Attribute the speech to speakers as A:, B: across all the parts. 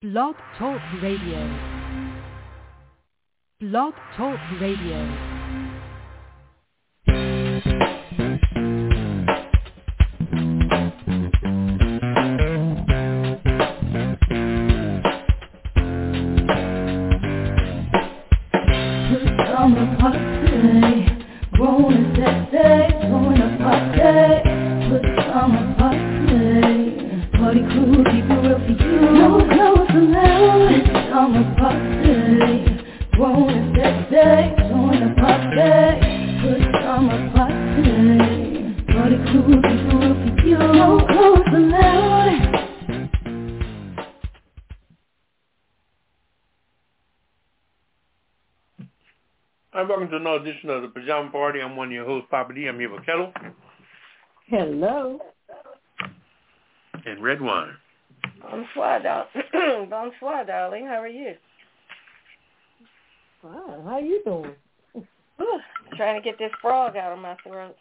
A: Blog Talk Radio. Blog Talk Radio.
B: Welcome to another edition of the Pajama Party. I'm one of your hosts, Papa D. I'm here with Kettle.
C: Hello.
B: And Red Wine.
D: Bonsoir, darling. How are you?
C: Fine. How you doing?
D: Trying to get this frog out of my throat.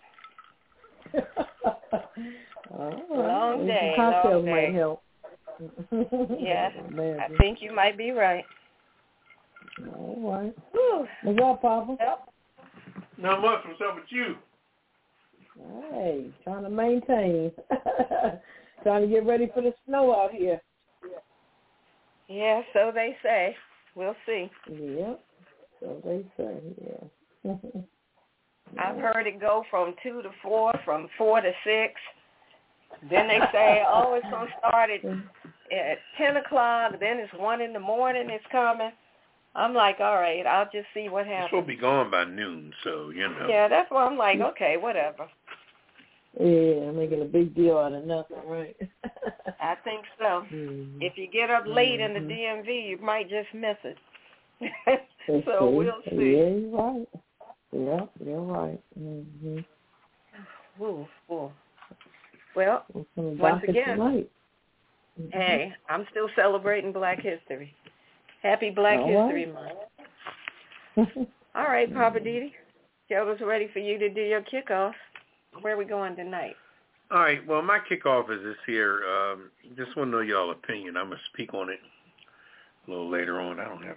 D: Long day.
C: Cocktails might help.
D: Yeah, I think you might be right.
C: All right. What's up, Papa?
D: Yep.
B: Not much. What's up with you?
C: Hey, trying to maintain. Trying to get ready for the snow out here.
D: Yeah, so they say. We'll see.
C: Yep. So they say, yeah.
D: I've heard it go from 2 to 4, from 4 to 6. Then they say, oh, it's going to start at 10 o'clock. Then it's 1 in the morning it's coming. I'm like, all right, I'll just see what happens.
B: It's supposed to be gone by noon, so, you know.
D: Yeah, that's why I'm like, okay, whatever.
C: Yeah, making a big deal out of nothing, right?
D: I think so. Mm-hmm. If you get up late in the DMV, you might just miss it. So we'll see.
C: Yeah, you're right. Yeah, you're right. Mm-hmm.
D: Ooh. Well, once again, hey, I'm still celebrating Black History. Happy Black History Month. All right, Papa Didi. Joe ready for you to do your kickoff. Where are we going tonight?
B: All right, well, my kickoff is this here. Just want to know y'all opinion. I'm going to speak on it a little later on. I don't have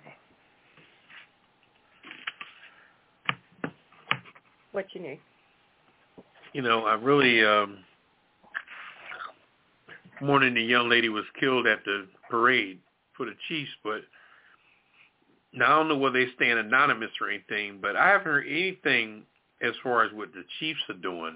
B: a...
D: What you need?
B: You know, I really... morning the young lady was killed at the parade for the Chiefs, but... Now, I don't know whether they stand anonymous or anything, but I haven't heard anything as far as what the Chiefs are doing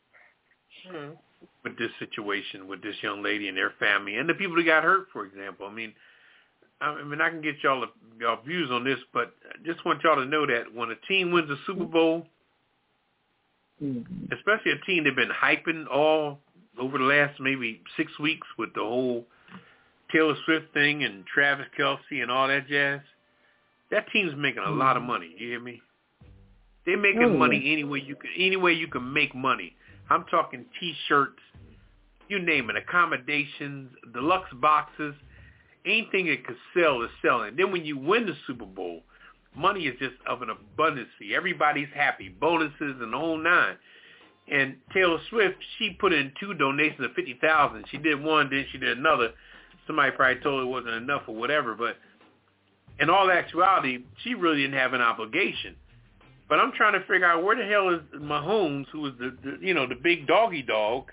B: with this situation, with this young lady and their family, and the people that got hurt, for example. I mean, I can get y'all views on this, but I just want y'all to know that when a team wins a Super Bowl, especially a team they've been hyping all over the last maybe 6 weeks with the whole Taylor Swift thing and Travis Kelce and all that jazz, that team's making a lot of money. You hear me? They're making money any way you can make money. I'm talking T-shirts, you name it, accommodations, deluxe boxes, anything that could sell is selling. Then when you win the Super Bowl, money is just of an abundance. Everybody's happy, bonuses and the whole nine. And Taylor Swift, she put in 2 donations of $50,000. She did one, then she did another. Somebody probably told her it wasn't enough or whatever, but in all actuality, she really didn't have an obligation. But I'm trying to figure out where the hell is Mahomes, who was the big doggy dog,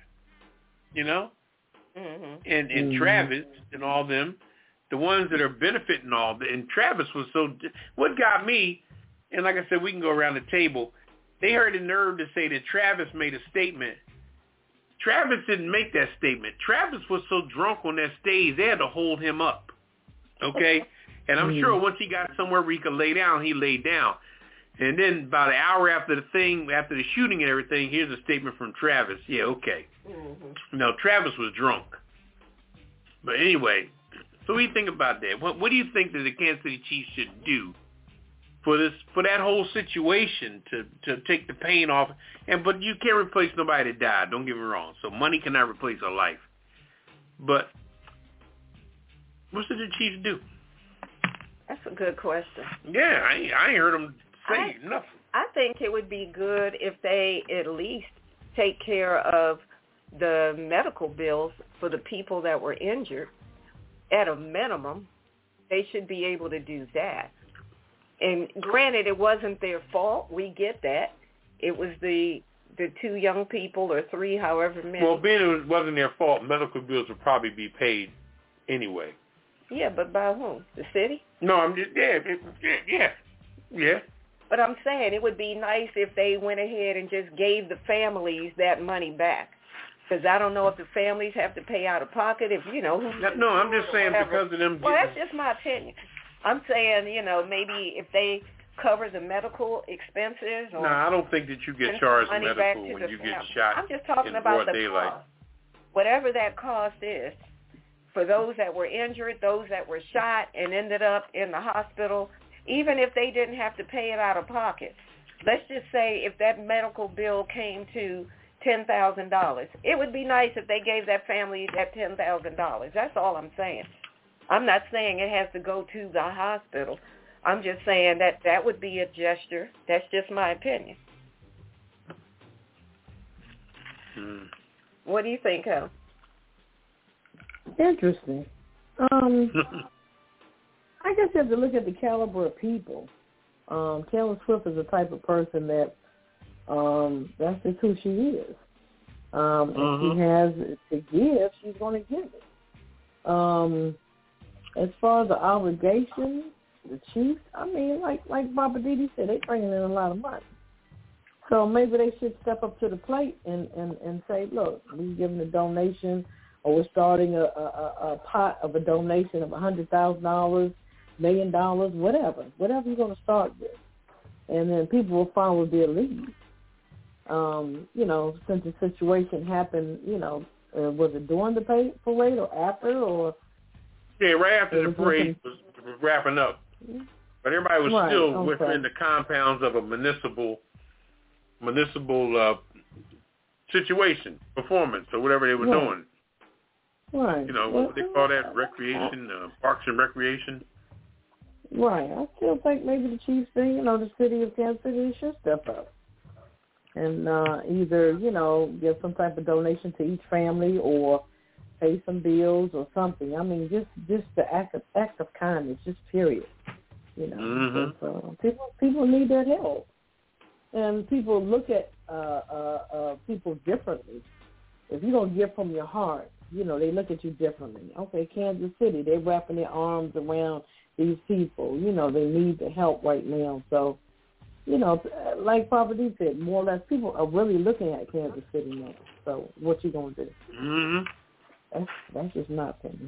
B: and Travis and all them, the ones that are benefiting all. And Travis was what got me, and like I said, we can go around the table. They heard the nerve to say that Travis made a statement. Travis didn't make that statement. Travis was so drunk on that stage, they had to hold him up. Okay? And I'm sure once he got somewhere where he could lay down, he laid down. And then about an hour after the shooting and everything, here's a statement from Travis. Yeah, okay. No, Travis was drunk. But anyway, so what do you think about that? What do you think that the Kansas City Chiefs should do for that whole situation to take the pain off? But you can't replace nobody that died. Don't get me wrong. So money cannot replace a life. But what should the Chiefs do?
D: That's a good question.
B: Yeah, I ain't heard them say nothing.
D: I think it would be good if they at least take care of the medical bills for the people that were injured at a minimum, they should be able to do that. And granted, it wasn't their fault. We get that. It was the 2 young people or 3, however many.
B: Well, being it wasn't their fault, medical bills would probably be paid anyway.
D: Yeah, but by whom? The city?
B: No, I'm just, yeah.
D: But I'm saying it would be nice if they went ahead and just gave the families that money back. Because I don't know if the families have to pay out of pocket, if,
B: No, I'm just saying because of them.
D: Well, that's just my opinion. I'm saying, maybe if they cover the medical expenses. Or
B: I don't think that you get charged medical when you get shot.
D: I'm just talking about the
B: daylight.
D: Cost. Whatever that cost is, for those that were injured, those that were shot and ended up in the hospital, even if they didn't have to pay it out of pocket. Let's just say if that medical bill came to $10,000, it would be nice if they gave that family that $10,000. That's all I'm saying. I'm not saying it has to go to the hospital. I'm just saying that would be a gesture. That's just my opinion. What do you think, Hal?
C: Interesting. I guess you have to look at the caliber of people. Taylor Swift is the type of person that that's just who she is. If she has to give, she's going to give it. As far as the obligation, the Chiefs, I mean, like Baba Didi said, they're bringing in a lot of money. So maybe they should step up to the plate and say, look, we're giving a donation, or we're starting a pot of a donation of $100,000, $1 million, whatever you're going to start with. And then people will follow their lead. Since the situation happened, was it during the parade or after, or?
B: Yeah, right after the parade was wrapping up. But everybody was still within the compounds of a municipal situation, performance, or whatever they were doing.
C: Right.
B: What they call that, recreation, parks and recreation.
C: Right. I still think maybe the Chiefs thing, the city of Kansas City should step up and either, give some type of donation to each family or pay some bills or something. I mean, just the act of kindness, just period. So, people need that help, and people look at people differently. If you don't give from your heart, they look at you differently. Okay, Kansas City, they're wrapping their arms around these people. They need the help right now. So, like Papa D said, more or less people are really looking at Kansas City now. So what you going to do? That's just my opinion.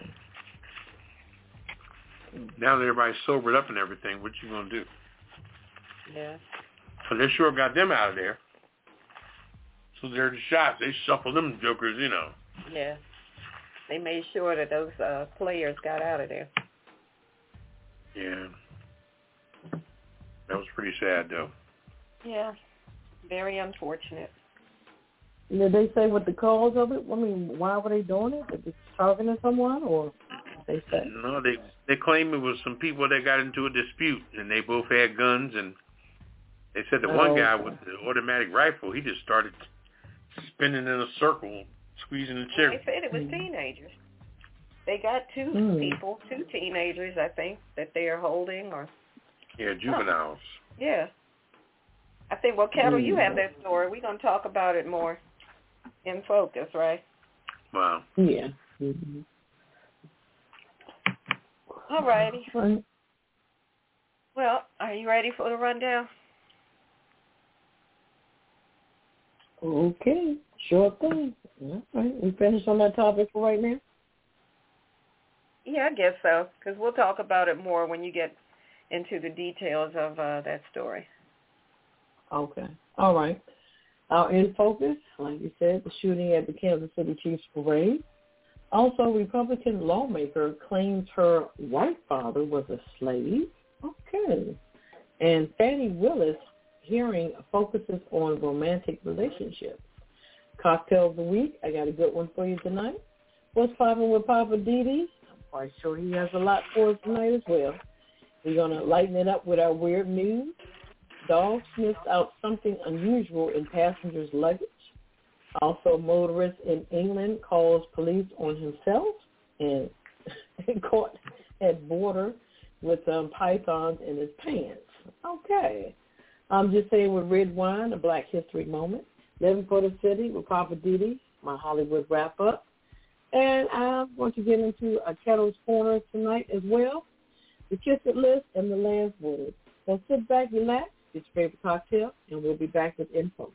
B: Now that everybody's sobered up and everything, what you going to do?
D: Yeah.
B: So they sure got them out of there. So they're the shots. They shuffled them jokers,
D: Yeah. They made sure that those players got out of there.
B: Yeah. That was pretty sad, though.
D: Yeah. Very unfortunate.
C: Did they say what the cause of it? I mean, why were they doing it? Were they targeting someone, or they said?
B: No, they claim it was some people that got into a dispute, and they both had guns, and they said the one guy with the automatic rifle, he just started spinning in a circle, squeezing the trigger.
D: They said it was teenagers. They got two teenagers, I think, that they are holding, or
B: juveniles.
D: Yeah. I think, Carol, you have that story. We're going to talk about it more in focus, right?
B: Wow.
C: Yeah.
D: All righty. Well, are you ready for the rundown?
C: Okay. Sure thing. All right. We finished on that topic for right now?
D: Yeah, I guess so, because we'll talk about it more when you get into the details of that story.
C: Okay. All right. In focus, like you said, the shooting at the Kansas City Chiefs parade. Also, Republican lawmaker claims her white father was a slave. Okay. And Fannie Willis hearing focuses on romantic relationships. Cocktail of the week. I got a good one for you tonight. What's popping with Papa Didi? I'm quite sure he has a lot for us tonight as well. We're going to lighten it up with our weird news. Dog sniffs out something unusual in passenger's luggage. Also, a motorist in England calls police on himself and caught at border with pythons in his pants. Okay. I'm just saying with red wine, a Black History moment. Living for the City with Papa Didi, my Hollywood wrap-up. And I'm going to get into a Kettle's Corner tonight as well, the Kiss It list, and the last word. So sit back, relax, get your favorite cocktail, and we'll be back with info.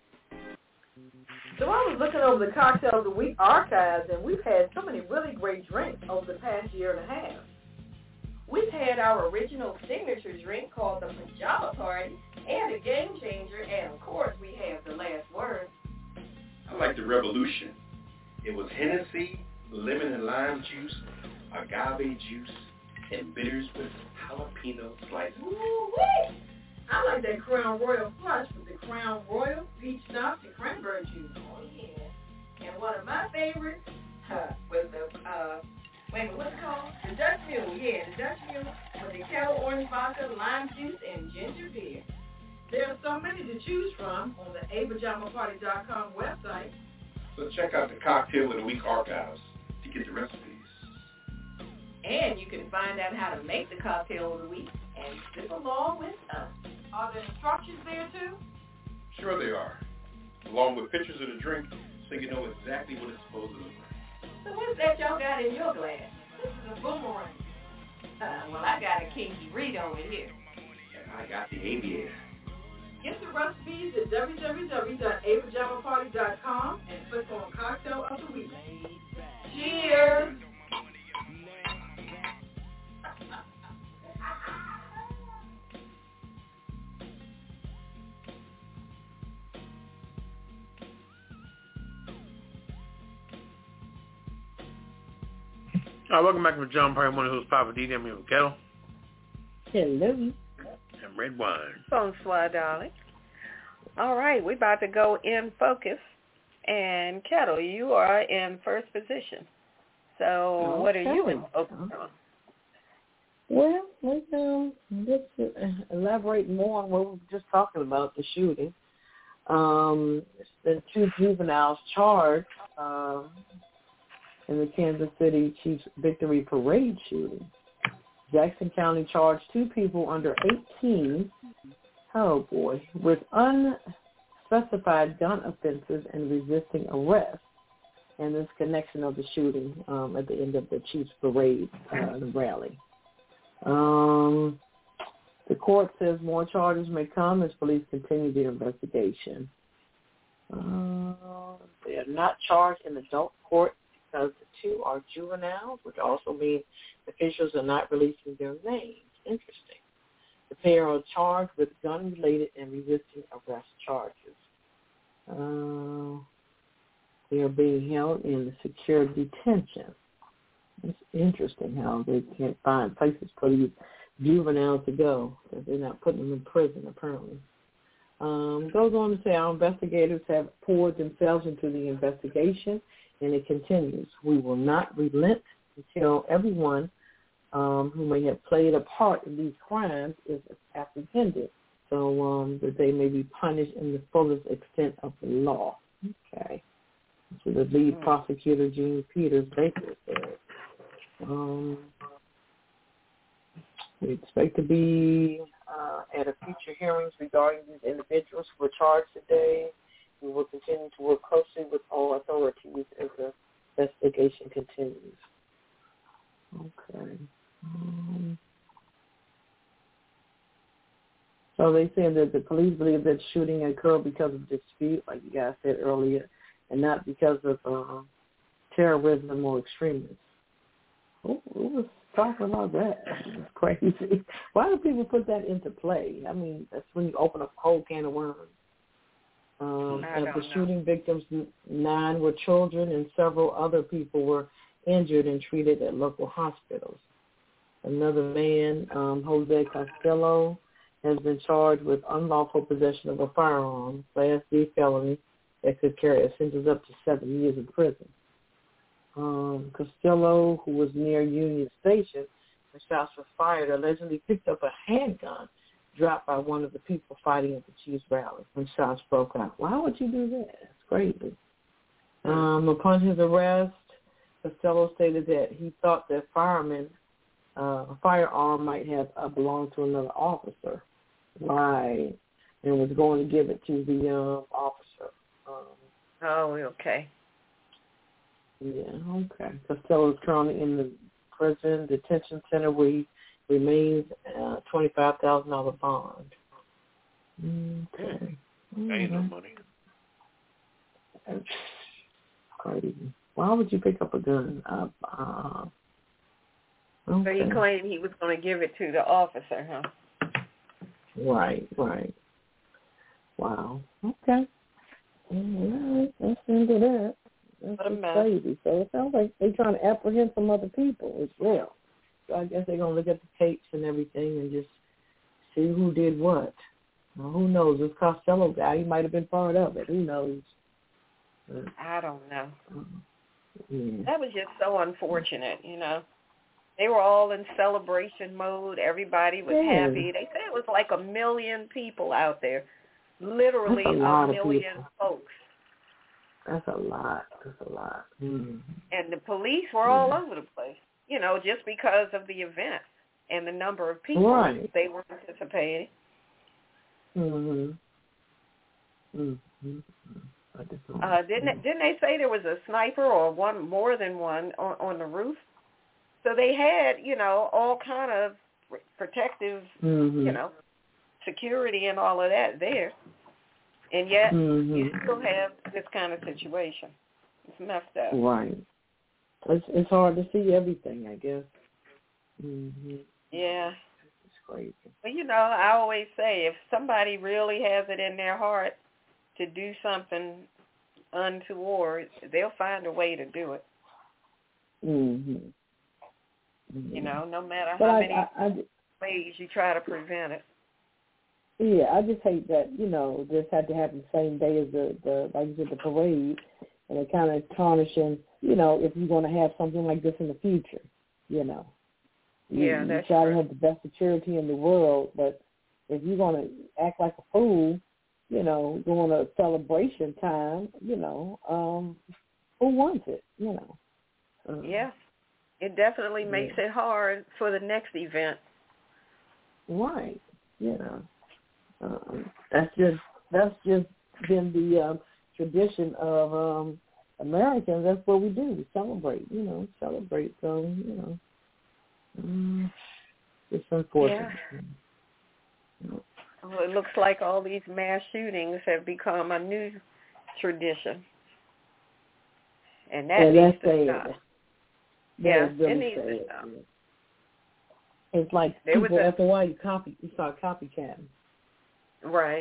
E: So I was looking over the Cocktail of the Week archives, and we've had so many really great drinks over the past year and a half.
D: We've had our original signature drink called the Pajama Party and a Game Changer, and of course we have the last word.
F: I like the Revolution. It was Hennessy, lemon and lime juice, agave juice, and bitters with jalapeno slices.
E: Ooh-wee! I like that Crown Royal Flush with the Crown Royal, peach schnapps, and cranberry juice.
D: Oh, yeah. And one of my favorites was the, what's it called? The Dutch Mule. Yeah, the Dutch Mule with the Kettle Orange Vodka, lime juice, and ginger beer.
E: There are so many to choose from on the apajamaparty.com website.
F: So check out the Cocktail of the Week archives to get the recipes.
D: And you can find out how to make the Cocktail of the Week and sip along with us.
E: Are there instructions there too?
F: Sure they are, along with pictures of the drink so you know exactly what it's supposed to look like.
D: So what's that y'all got in your glass?
E: This is a boomerang.
D: Well, I got a Kinky Reed over here.
F: And I got the aviator.
E: Get the recipes at www.apajamaparty.com and click on Cocktail of the Week.
D: Cheers!
B: All right, welcome back to John Party. One of those Papa D. I'm here with Kettle.
C: Hello.
B: And red wine.
D: Bonsoir, darling. All right, we're about to go in focus. And Kettle, you are in first position. So
C: Okay.
D: What are you in focus on?
C: Well, let's elaborate more on what we were just talking about, the shooting. There's been 2 juveniles charged in the Kansas City Chiefs Victory Parade shooting. Jackson County charged 2 people under 18, with unspecified gun offenses and resisting arrest, and this connection of the shooting at the end of the Chiefs Parade rally. The court says more charges may come as police continue the investigation. They are not charged in adult court because the 2 are juveniles, which also means officials are not releasing their names. Interesting. The pair are charged with gun-related and resisting arrest charges. They are being held in secure detention. It's interesting how they can't find places for these juveniles to go, because they're not putting them in prison, apparently. Goes on to say our investigators have poured themselves into the investigation, and it continues. We will not relent until everyone who may have played a part in these crimes is apprehended, so that they may be punished in the fullest extent of the law. Okay. So the lead prosecutor, Gene Peters, basically said. We expect to be at a future hearings regarding these individuals who were charged today. We will continue to work closely with all authorities as the investigation continues. Okay. So they said that the police believe that shooting occurred because of dispute, like you guys said earlier, and not because of terrorism or extremism. Who was talking about that? It's crazy. Why do people put that into play? I mean, that's when you open up a whole can of worms. Of the shooting victims, 9 were children, and several other people were injured and treated at local hospitals. Another man, Jose Costello, has been charged with unlawful possession of a firearm, Class D felony that could carry a sentence up to 7 years in prison. Costello, who was near Union Station when shots were fired, allegedly picked up a handgun dropped by one of the people fighting at the Chiefs rally when shots broke out. Why would you do that? It's crazy. Upon his arrest, Costello stated that he thought that firemen a firearm might have belonged to another officer. Right. And was going to give it to the officer.
D: Oh, okay.
C: Yeah, okay. Costello is currently in the prison detention center where he remains $25,000 bond. Okay.
B: Ain't no money.
C: That's crazy. Why would you pick up a gun? Okay.
D: So he claimed he was going to give it to the officer, huh?
C: Right. Wow. Okay. All right. That's into that. That's crazy. So it sounds like they're trying to apprehend some other people as well. So I guess they're going to look at the tapes and everything and just see who did what. Well, who knows? This Costello guy, he might have been part of it. Who knows?
D: I don't know.
C: Yeah.
D: That was just so unfortunate, you know. They were all in celebration mode. Everybody was happy. They said it was like 1 million people out there. Literally a million folks.
C: That's a lot. Mm-hmm.
D: And the police were all over the place, you know, just because of the event and the number of people they were anticipating.
C: Mm-hmm.
D: Didn't they say there was a sniper or more than one on the roof? So they had, you know, all kind of protective, you know, security and all of that there. And yet you still have this kind of situation. It's messed up.
C: Right. It's hard to see everything, I guess. Mm-hmm.
D: Yeah.
C: It's crazy.
D: Well, you know, I always say if somebody really has it in their heart to do something untoward, they'll find a way to do it. You know, no matter how many ways you try to prevent it.
C: Yeah, I just hate that, you know, this had to happen the same day as the like you said, the parade, and it kind of tarnishing, you know, if you're going to have something like this in the future, you know.
D: You
C: try to have the best security in the world, but if you're going to act like a fool, you know, during a celebration time, you know, who wants it, you know?
D: Yeah, it definitely makes it hard for the next event.
C: Right, you know. That's just been the tradition of Americans. That's what we do. We celebrate, you know, So, you know, it's unfortunate.
D: Yeah. Well, it looks like all these mass shootings have become a new tradition, and that needs to stop. It needs to stop.
C: It's like people after a while you start copycatting.
D: Right.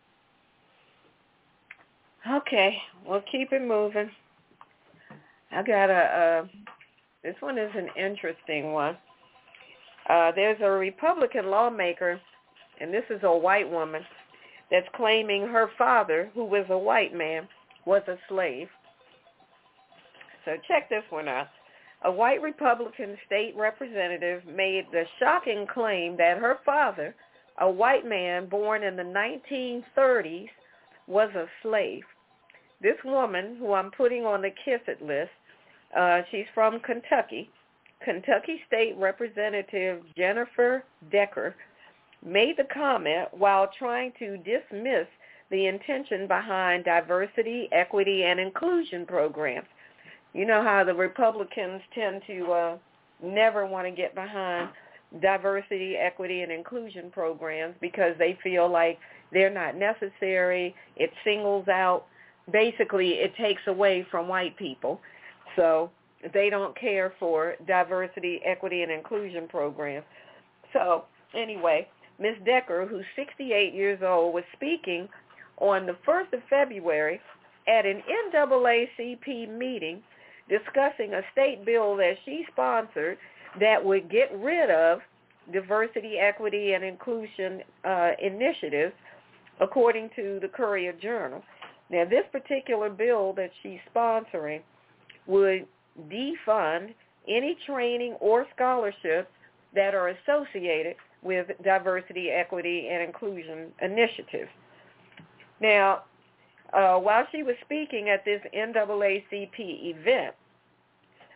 D: Okay, we'll keep it moving. I got this one is an interesting one. There's a Republican lawmaker, and this is a white woman, that's claiming her father, who was a white man, was a slave. So check this one out. A white Republican state representative made the shocking claim that her father, a white man born in the 1930s, was a slave. This woman, who I'm putting on the Kiss It list, she's from Kentucky. Kentucky State Representative Jennifer Decker made the comment while trying to dismiss the intention behind diversity, equity, and inclusion programs. You know how the Republicans tend to never want to get behind diversity, equity, and inclusion programs because they feel like they're not necessary. It singles out. Basically, it takes away from white people. So they don't care for diversity, equity, and inclusion programs. So anyway, Ms. Decker, who's 68 years old, was speaking on the 1st of February at an NAACP meeting discussing a state bill that she sponsored that would get rid of diversity, equity, and inclusion initiatives, according to the Courier Journal. Now, this particular bill that she's sponsoring would defund any training or scholarships that are associated with diversity, equity, and inclusion initiatives. Now, while she was speaking at this NAACP event,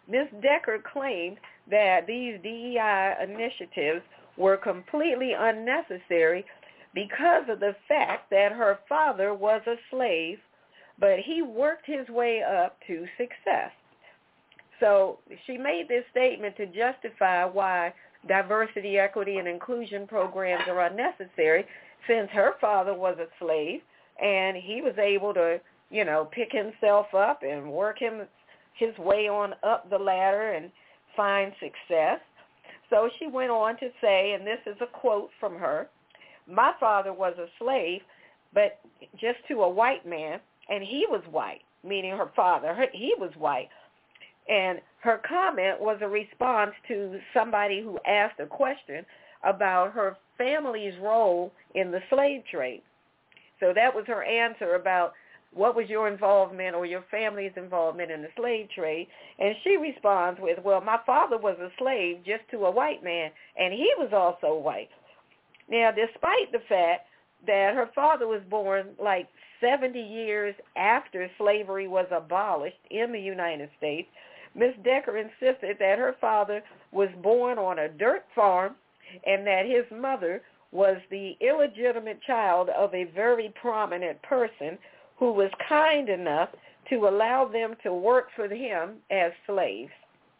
D: Ms. Decker claimed that these DEI initiatives were completely unnecessary because of the fact that her father was a slave, but he worked his way up to success. So she made this statement to justify why diversity, equity, and inclusion programs are unnecessary, since her father was a slave and he was able to, pick himself up and work his way on up the ladder and find success. So she went on to say, and this is a quote from her, "My father was a slave, but just to a white man, and he was white," meaning her father. He was white. And her comment was a response to somebody who asked a question about her family's role in the slave trade. So that was her answer about what was your involvement or your family's involvement in the slave trade. And she responds with, well, my father was a slave just to a white man, and he was also white. Now, despite the fact that her father was born like 70 years after slavery was abolished in the United States, Ms. Decker insisted that her father was born on a dirt farm and that his mother was the illegitimate child of a very prominent person who was kind enough to allow them to work for him as slaves.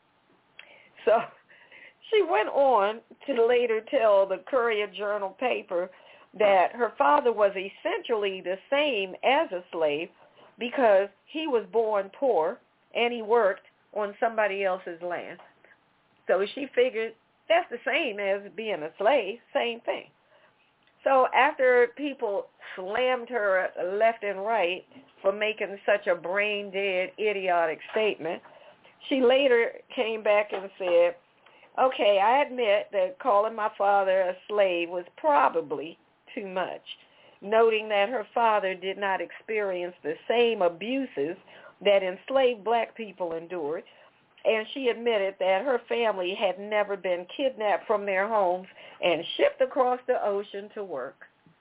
D: So she went on to later tell the Courier-Journal paper that her father was essentially the same as a slave because he was born poor and he worked on somebody else's land. So she figured that's the same as being a slave, same thing. So after people slammed her left and right for making such a brain-dead, idiotic statement, she later came back and said, okay, I admit that calling my father a slave was probably too much, noting that her father did not experience the same abuses that enslaved black people endured, and she admitted that her family had never been kidnapped from their homes and shipped across the ocean to work.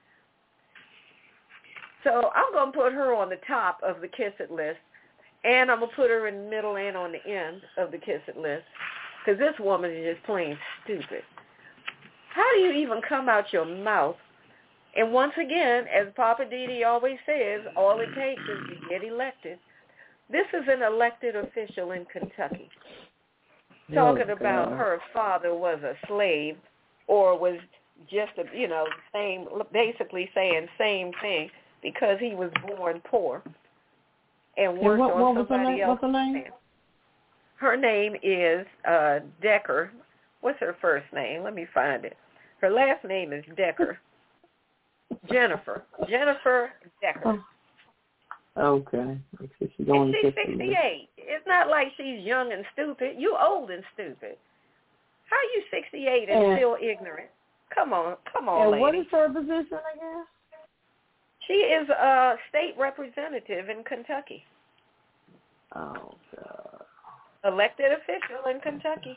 D: So I'm going to put her on the top of the Kiss It list, and I'm going to put her in the middle and on the end of the Kiss It list, because this woman is just plain stupid. How do you even come out your mouth? And once again, as Papa Didi always says, all it takes is to get elected. This is an elected official in Kentucky talking about her father was a slave or was just basically saying same thing because he was born poor and worked on somebody else's land. Her name is Decker. What's her first name? Let me find it. Her last name is Decker. Jennifer Decker.
C: Okay.
D: She's 68. It's not like she's young and stupid. You old and stupid. How are you 68 and still ignorant? Come on,
C: and
D: lady.
C: What is her position, I guess?
D: She is a state representative in Kentucky.
C: Oh, God.
D: Elected official in Kentucky.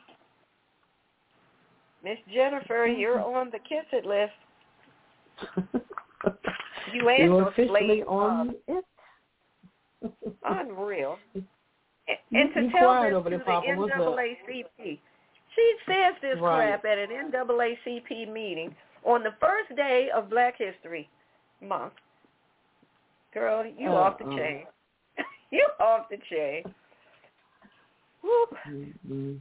D: Miss Jennifer, you're on the Kiss It list. You ain't no slave on it. Unreal. And to tell this to the NAACP. She says this crap at an NAACP meeting on the first day of Black History Month. Girl, you off the chain. You off the chain. Whoop.
C: Mm-hmm.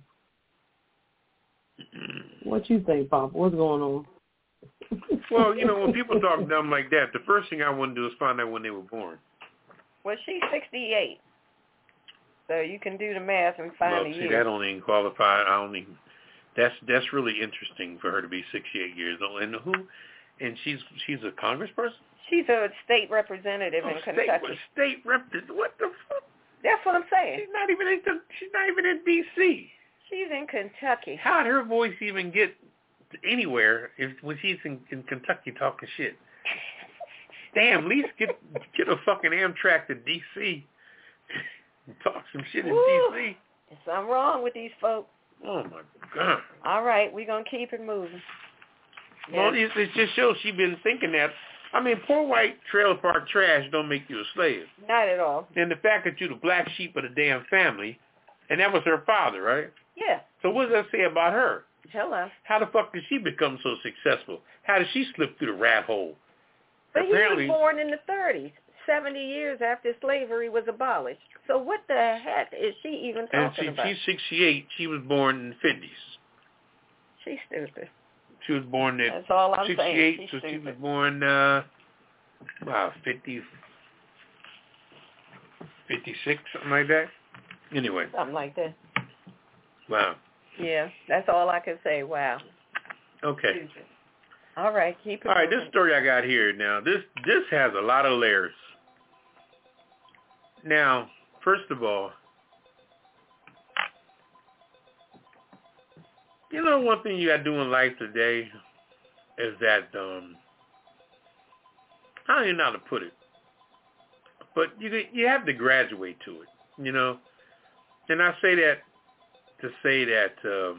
C: What you think, Papa? What's going on?
B: Well, when people talk dumb like that, the first thing I want to do is find out when they were born.
D: Well, she's 68, so you can do the math and find the year.
B: See, that don't even qualify. That's really interesting for her to be 68 years old. And she's a congressperson?
D: She's a state representative in Kentucky.
B: State representative? What the fuck?
D: That's what I'm saying.
B: She's not even in D.C.
D: She's in Kentucky.
B: How'd her voice even get anywhere when she's in Kentucky talking shit? Damn, at least get a fucking Amtrak to D.C. and talk some shit in D.C.
D: There's something wrong with these folks.
B: Oh, my God.
D: All right, we're going to keep it moving.
B: Well, it just shows she's been thinking that. I mean, poor white trailer park trash don't make you a slave.
D: Not at all.
B: And the fact that you're the black sheep of the damn family And that was her father, right?
D: Yeah.
B: So what does that say about her?
D: Tell us.
B: How the fuck did she become so successful? How did she slip through the rat hole?
D: But
B: apparently,
D: he was born in the 30s, 70 years after slavery was abolished. So what the heck is she even talking about?
B: She's 68. She was born in the 50s.
D: She's stupid.
B: She was born in
D: That's all I'm
B: 68,
D: saying. She's
B: so
D: stupid.
B: she was born, 56, something like that. Anyway.
D: Something like that.
B: Wow.
D: Yeah, that's all I can say. Wow.
B: Okay.
D: Stupid. All right, keep it
B: All right,
D: moving.
B: this story I got here now, this has a lot of layers. Now, first of all, you know one thing you got to do in life today is that, I don't even know how to put it, but you have to graduate to it, you know. And I say that to say that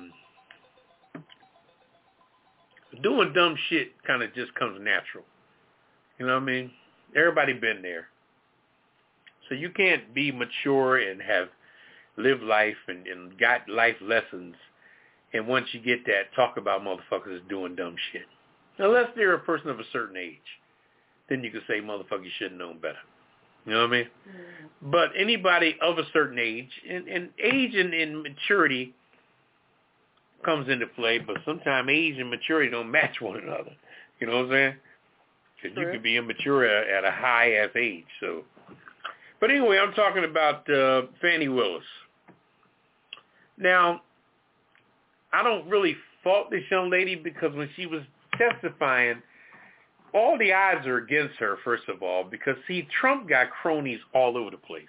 B: doing dumb shit kind of just comes natural. You know what I mean? Everybody been there. So you can't be mature and have lived life and got life lessons, and once you get that, talk about motherfuckers doing dumb shit. Unless they're a person of a certain age. Then you can say, motherfucker, you should have known better. You know what I mean? Mm-hmm. But anybody of a certain age, and age and maturity comes into play, but sometimes age and maturity don't match one another. You know what I'm saying? Because you can be immature at a high-ass age. So, but anyway, I'm talking about Fani Willis. Now, I don't really fault this young lady because when she was testifying, all the odds are against her, first of all, because, see, Trump got cronies all over the place.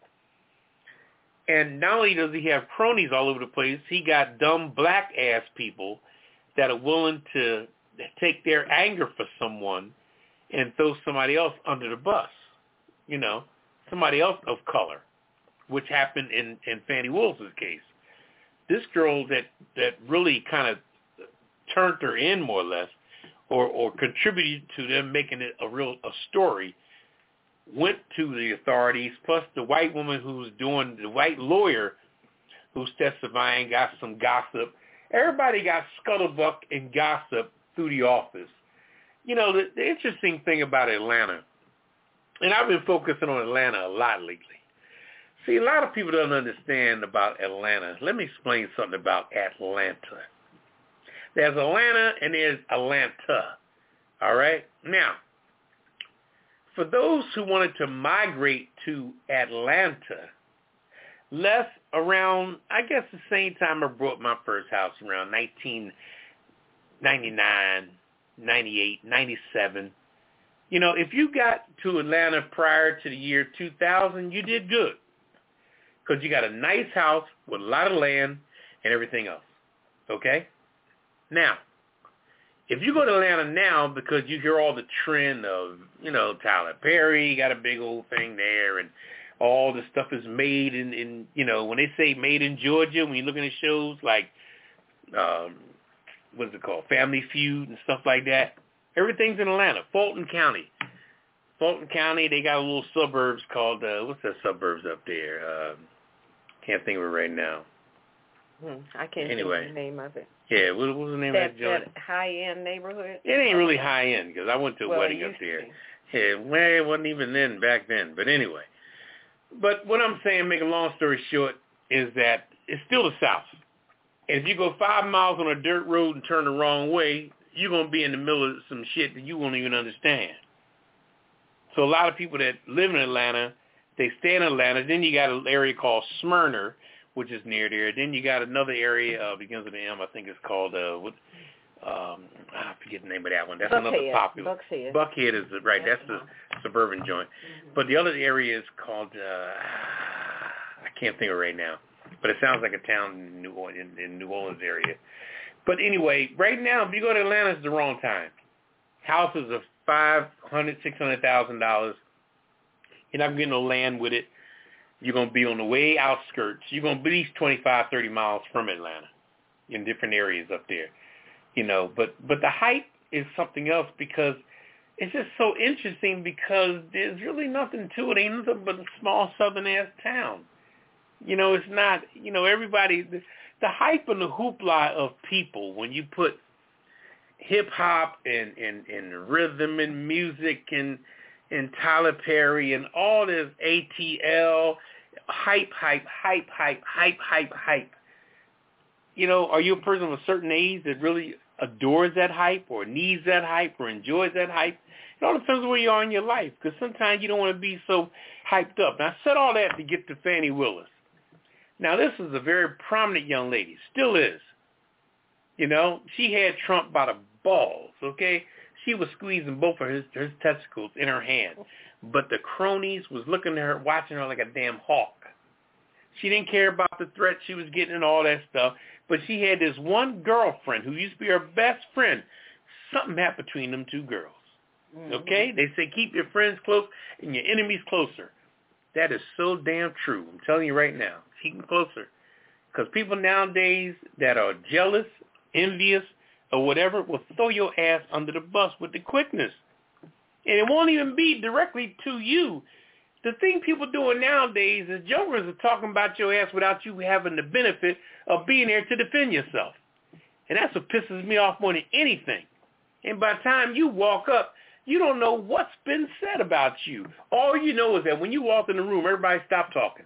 B: And not only does he have cronies all over the place, he got dumb black-ass people that are willing to take their anger for someone and throw somebody else under the bus, you know, somebody else of color, which happened in Fani Willis's case. This girl that really kind of turned her in, more or less, or contributed to them making it a story, went to the authorities, plus the white woman the white lawyer who's testifying got some gossip. Everybody got scuttlebutt and gossip through the office. You know, the interesting thing about Atlanta, and I've been focusing on Atlanta a lot lately. See, a lot of people don't understand about Atlanta. Let me explain something about Atlanta. There's Atlanta and there's Atlanta, all right? Now, for those who wanted to migrate to Atlanta, left around, I guess the same time I bought my first house, around 1999, 98, 97. You know, if you got to Atlanta prior to the year 2000, you did good. Because you got a nice house with a lot of land and everything else, okay? Now, if you go to Atlanta now because you hear all the trend of, you know, Tyler Perry got a big old thing there and all the stuff is made in you know, when they say made in Georgia, when you look at the shows like, what's it called, Family Feud and stuff like that, everything's in Atlanta. Fulton County, they got a little suburbs called, what's that suburbs up there? Can't think of it right now.
D: I can't think of the name of it.
B: Yeah, what was the name of that joint?
D: That high-end neighborhood?
B: It ain't really high-end because I went to a wedding up there. Yeah, well, it wasn't even then, back then. But anyway. But what I'm saying, make a long story short, is that it's still the South. And if you go 5 miles on a dirt road and turn the wrong way, you're going to be in the middle of some shit that you won't even understand. So a lot of people that live in Atlanta, they stay in Atlanta. Then you got an area called Smyrna, which is near there. Then you got another area, begins with an M, I think it's called, I forget the name of that one. That's another popular. Buckhead is, right, that's the suburban joint. Mm-hmm. But the other area is called, I can't think of it right now. But it sounds like a town in New Orleans area. But anyway, right now, if you go to Atlanta, it's the wrong time. Houses are $500,000, $600,000. You're not getting no land with it. You're going to be on the way outskirts. You're going to be at least 25, 30 miles from Atlanta in different areas up there. You know, but the hype is something else because it's just so interesting because there's really nothing to it. Ain't nothing but a small southern-ass town. It's not, everybody, the hype and the hoopla of people, when you put hip-hop and rhythm and music and Tyler Perry and all this ATL, hype. Are you a person of a certain age that really adores that hype or needs that hype or enjoys that hype? It all depends on where you are in your life, because sometimes you don't want to be so hyped up. Now, I said all that to get to Fani Willis. Now, this is a very prominent young lady, still is. She had Trump by the balls, okay? She was squeezing both of his testicles in her hand, but the cronies was looking at her, watching her like a damn hawk. She didn't care about the threat she was getting and all that stuff, but she had this one girlfriend who used to be her best friend. Something happened between them two girls, okay? They say keep your friends close and your enemies closer. That is so damn true. I'm telling you right now. Keep them closer. Because people nowadays that are jealous, envious, or whatever will throw your ass under the bus with the quickness. And it won't even be directly to you. The thing people doing nowadays is jokers are talking about your ass without you having the benefit of being there to defend yourself. And that's what pisses me off more than anything. And by the time you walk up, you don't know what's been said about you. All you know is that when you walk in the room, everybody stop talking.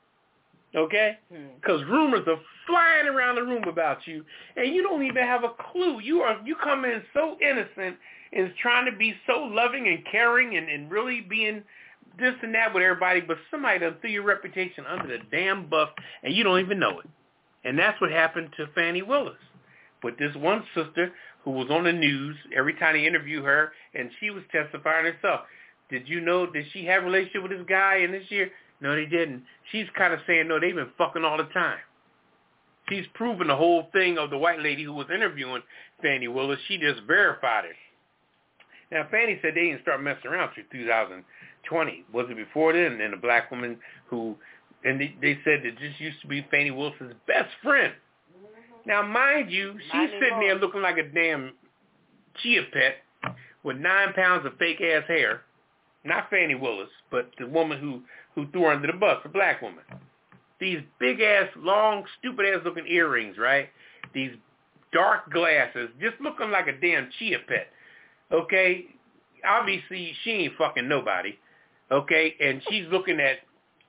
B: Okay? Because rumors are flying around the room about you, and you don't even have a clue. You come in so innocent and trying to be so loving and caring and really being this and that with everybody, but somebody done threw your reputation under the damn bus, and you don't even know it. And that's what happened to Fani Willis with this one sister who was on the news every time they interview her, and she was testifying herself. Did you know, did she have a relationship with this guy in this year? No, they didn't. She's kind of saying, no, they've been fucking all the time. She's proven the whole thing of the white lady who was interviewing Fani Willis. She just verified it. Now, Fani said they didn't start messing around through 2020. Was it before then? And the black woman who, and they said that this used to be Fani Willis's best friend. Now, mind you, she's sitting there looking like a damn chia pet with 9 pounds of fake-ass hair. Not Fani Willis, but the woman who threw her under the bus, the black woman. These big-ass, long, stupid-ass looking earrings, right? These dark glasses, just looking like a damn chia pet, okay? Obviously, she ain't fucking nobody, okay? And she's looking at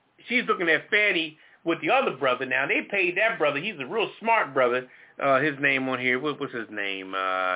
B: Fani with the other brother. Now, they paid that brother. He's a real smart brother. His name on here, what's his name?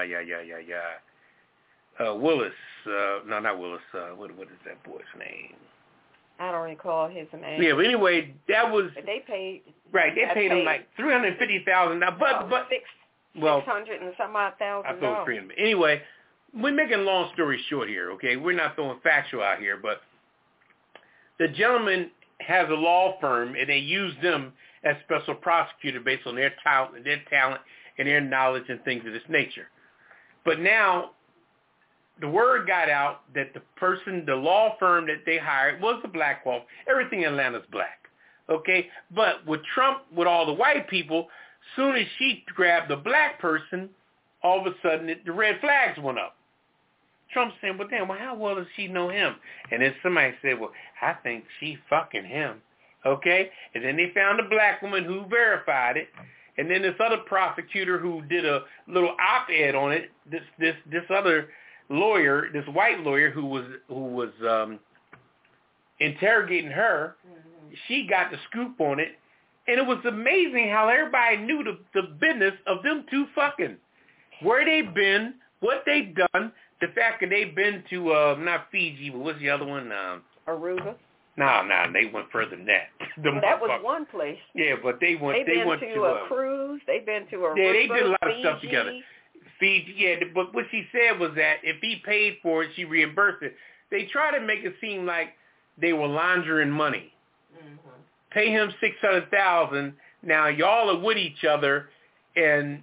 B: Willis. No, not Willis. What is that boy's name?
D: I don't recall his name.
B: Yeah, but anyway, that was...
D: But they paid...
B: Right, they paid him like $350,000. But
D: 600 and some odd thousand.
B: I thought $300. Anyway, we're making a long story short here, okay? We're not throwing factual out here, but the gentleman has a law firm, and they use them as special prosecutor based on their talent and their knowledge and things of this nature. But now, the word got out that the law firm that they hired was a black law. Everything in Atlanta's black, okay? But with Trump, with all the white people, soon as she grabbed the black person, all of a sudden the red flags went up. Trump's saying, well, damn, how well does she know him? And then somebody said, well, I think she fucking him, okay? And then they found a black woman who verified it. And then this other prosecutor who did a little op-ed on it, this other lawyer, this white lawyer who was interrogating her, she got the scoop on it. And it was amazing how everybody knew the business of them two fucking. Where they've been, what they've done, the fact that they've been to, not Fiji, but what's the other one?
D: Aruba?
B: No, they went further than that.
D: That was one place.
B: Yeah, but they went
D: to
B: a
D: cruise. They've been to Aruba,
B: yeah, they did a lot
D: Fiji.
B: of stuff together. Fiji, yeah, but what she said was that if he paid for it, she reimbursed it. They try to make it seem like they were laundering money. Mm-hmm. Pay him $600,000. Now y'all are with each other, and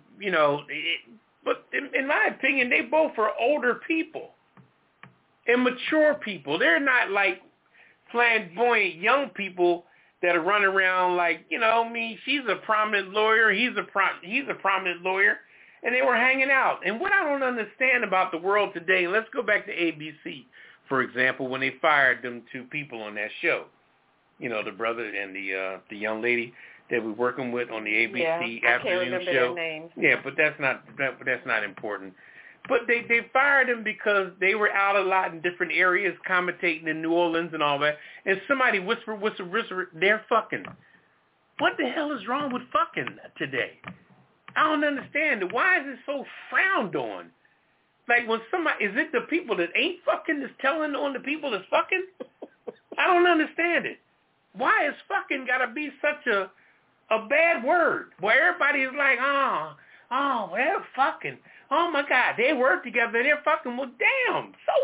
B: but in my opinion, they both are older people and mature people. They're not like flamboyant young people that are running around like, she's a prominent lawyer, he's a prominent lawyer, and they were hanging out. And what I don't understand about the world today, let's go back to ABC, for example, when they fired them two people on that show. the brother and the young lady that we're working with on the ABC afternoon show.
D: I can't remember their names.
B: Yeah, but that's not important. But they fired them because they were out a lot in different areas, commentating in New Orleans and all that. And somebody whispered, they're fucking. What the hell is wrong with fucking today? I don't understand it. Why is it so frowned on? Like when somebody, is it the people that ain't fucking that's telling on the people that's fucking? I don't understand it. Why is fucking got to be such a bad word where everybody is like, oh, they're fucking. Oh my God, they work together, they're fucking. Well, damn, so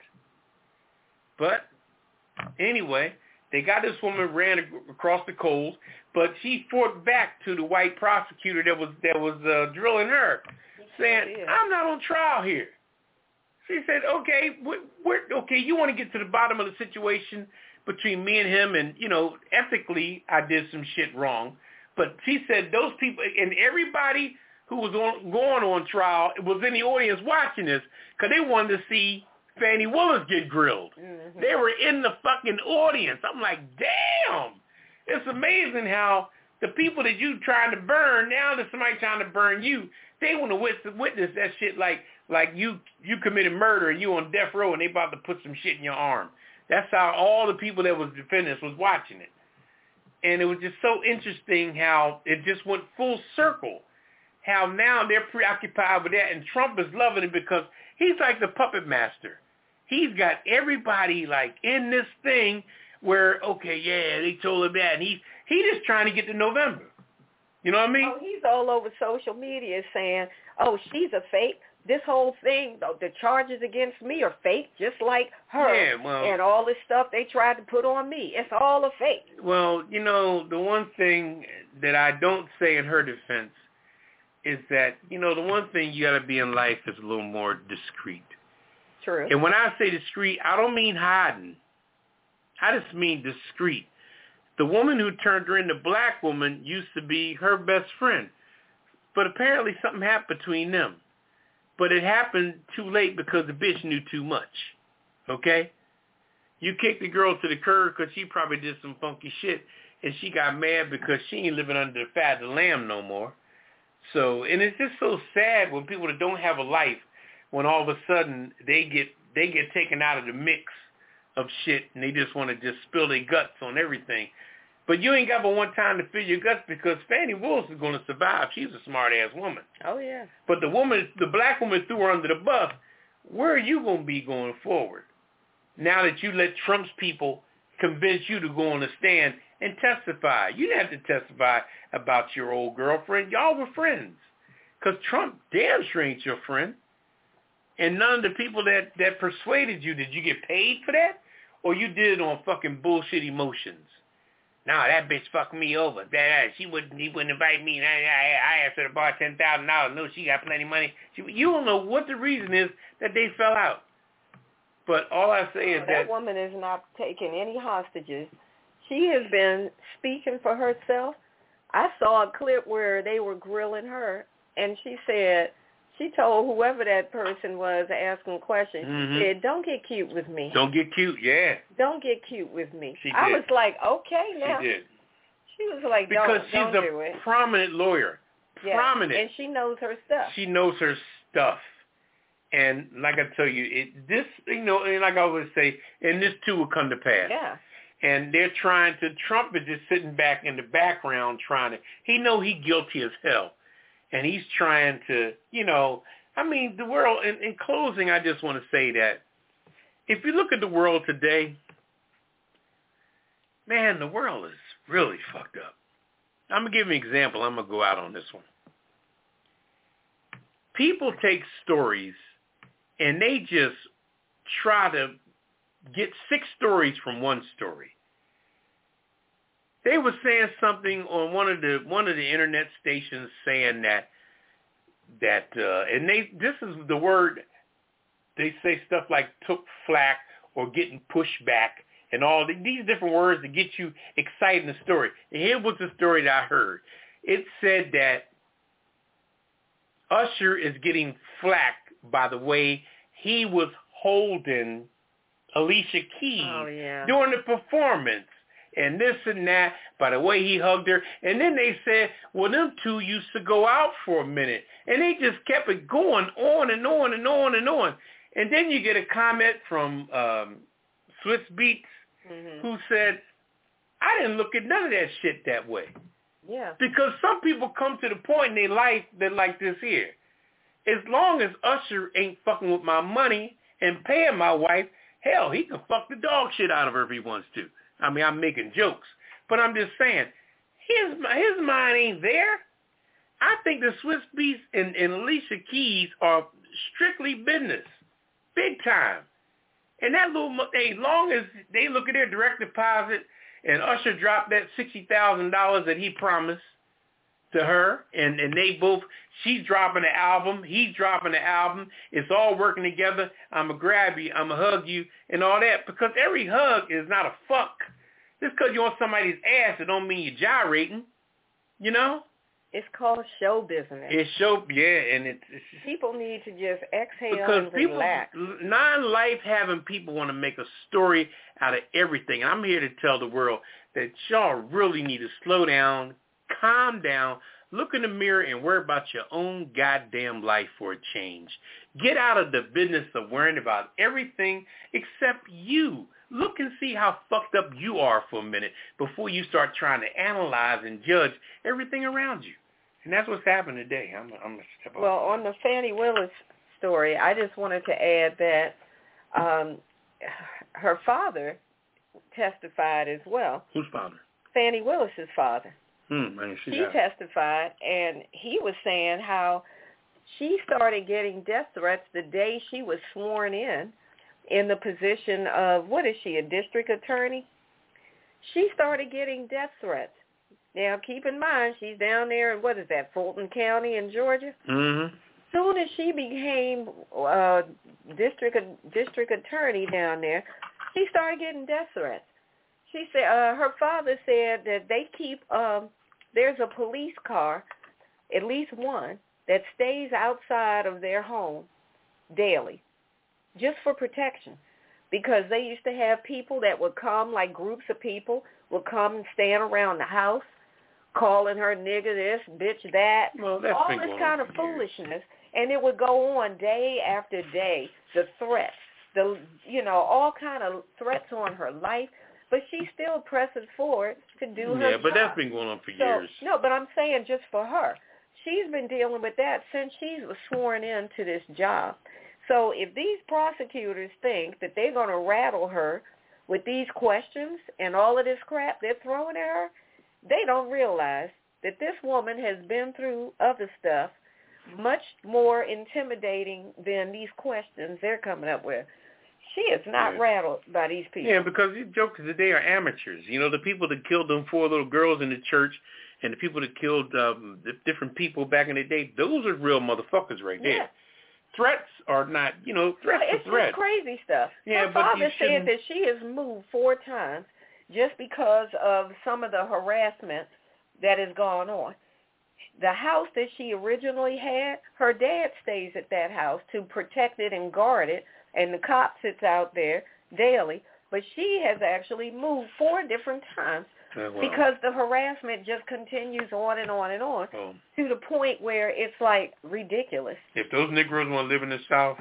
B: what? But anyway, they got this woman ran across the coals, but she fought back to the white prosecutor that was drilling her, saying, I'm not on trial here. She said, okay, okay, you want to get to the bottom of the situation between me and him, and, ethically I did some shit wrong. But she said those people, and everybody who was going on trial was in the audience watching this because they wanted to see Fannie Willis get grilled. Mm-hmm. They were in the fucking audience. I'm like, damn. It's amazing how the people that you trying to burn, now there's somebody trying to burn you, they want to witness that shit like you committed murder and you on death row and they about to put some shit in your arm. That's how all the people that was defendants was watching it. And it was just so interesting how it just went full circle. How now they're preoccupied with that, and Trump is loving it because he's like the puppet master. He's got everybody like in this thing where, okay, yeah, they told him that, and he's just trying to get to November. You know what I mean?
D: Oh, he's all over social media saying, oh, she's a fake. This whole thing, the charges against me are fake, just like her.
B: Yeah, well,
D: and all this stuff they tried to put on me. It's all a fake.
B: Well, the one thing that I don't say in her defense is that, the one thing you got to be in life is a little more discreet.
D: True.
B: And when I say discreet, I don't mean hiding. I just mean discreet. The woman who turned her into black woman used to be her best friend. But apparently something happened between them. But it happened too late because the bitch knew too much. Okay? You kicked the girl to the curb because she probably did some funky shit, and she got mad because she ain't living under the fat of the lamb no more. So, and it's just so sad when people that don't have a life, when all of a sudden they get taken out of the mix of shit and they just want to just spill their guts on everything. But you ain't got but one time to fill your guts because Fannie Willis is going to survive. She's a smart-ass woman.
D: Oh, yeah.
B: But the black woman threw her under the bus. Where are you going to be going forward? Now that you let Trump's people convince you to go on the stand and testify. You didn't have to testify about your old girlfriend. Y'all were friends. Because Trump damn sure ain't your friend. And none of the people that persuaded you, did you get paid for that? Or you did it on fucking bullshit emotions? No, that bitch fucked me over. He wouldn't invite me. I asked her to borrow $10,000. No, she got plenty of money. You don't know what the reason is that they fell out. But all I say is
D: that woman is not taking any hostages. She has been speaking for herself. I saw a clip where they were grilling her, and she said, she told whoever that person was asking questions, said, don't get cute with me.
B: Don't get cute, yeah.
D: Don't get cute with me.
B: She
D: I
B: did.
D: was like, okay, now.
B: She did.
D: She was like,
B: because
D: don't
B: she's
D: do it.
B: a prominent lawyer.
D: Yeah.
B: Prominent.
D: And she knows her stuff.
B: She knows her stuff. And like I tell you, and like I always say, and this too will come to pass.
D: Yeah.
B: And they're Trump is just sitting back in the background he know he guilty as hell. And he's trying to, the world, in closing, I just want to say that if you look at the world today, man, the world is really fucked up. I'm going to give you an example. I'm going to go out on this one. People take stories and they just try to get 6 stories from one story. They were saying something on one of the internet stations saying that and this is the word, they say stuff like took flack or getting pushed back and all these different words to get you excited in the story. And here was the story that I heard. It said that Usher is getting flack by the way he was holding Alicia Keys during the performance. and this and that by the way he hugged her. And then they said, well, them two used to go out for a minute. And they just kept it going on and on and on and on. And then you get a comment from Swiss Beats who said, I didn't look at none of that shit that way.
D: Yeah.
B: Because some people come to the point in their life that like this here. As long as Usher ain't fucking with my money and paying my wife, hell, he can fuck the dog shit out of her if he wants to. I mean, I'm making jokes. But I'm just saying, his mind ain't there. I think the Swiss Beats and Alicia Keys are strictly business. Big time. And that little, as long as they look at their direct deposit and Usher dropped that $60,000 that he promised to her, and they both, she's dropping the album, he's dropping the album, it's all working together, I'm going to grab you, I'm going to hug you, and all that, because every hug is not a fuck. Just because you're on somebody's ass, it don't mean you're gyrating, you know?
D: It's called show business.
B: It's show, yeah, and it's
D: people need to just exhale
B: because
D: and relax.
B: Non-life having people want to make a story out of everything. I'm here to tell the world that y'all really need to slow down, calm down, look in the mirror, and worry about your own goddamn life for a change. Get out of the business of worrying about everything except you. Look and see how fucked up you are for a minute before you start trying to analyze and judge everything around you. And that's what's happening today. I'm gonna step off.
D: Well, on the Fannie Willis story, I just wanted to add that her father testified as well.
B: Whose father?
D: Fannie Willis's father.
B: She
D: testified, and he was saying how she started getting death threats the day she was sworn in the position of, what is she, a district attorney? She started getting death threats. Now, keep in mind, she's down there in, what is that, Fulton County in Georgia?
B: Mm-hmm.
D: Soon as she became district attorney down there, she started getting death threats. She said, her father said that they keep, there's a police car, at least one, that stays outside of their home daily, just for protection, because they used to have people that would come, like groups of people, would come and stand around the house, calling her nigger this, bitch that,
B: well, that's
D: all this kind of foolishness, and it would go on day after day, the threats, all kind of threats on her life, but she's still pressing forward to do her job.
B: But that's been going on for years.
D: No, but I'm saying just for her. She's been dealing with that since she was sworn into this job. So if these prosecutors think that they're going to rattle her with these questions and all of this crap they're throwing at her, they don't realize that this woman has been through other stuff much more intimidating than these questions they're coming up with. She is not rattled by these people.
B: Yeah, because these jokers today are amateurs. You know, the people that killed them 4 little girls in the church and the people that killed the different people back in the day, those are real motherfuckers right there.
D: Yeah.
B: Threats are not, threats
D: it's
B: are threats.
D: It's crazy stuff.
B: Yeah,
D: her father said that she has moved 4 times just because of some of the harassment that has gone on. The house that she originally had, her dad stays at that house to protect it and guard it, and the cop sits out there daily. But she has actually moved 4 different times because the harassment just continues on and on and on to the point where it's like ridiculous.
B: If those Negroes want to live in the South,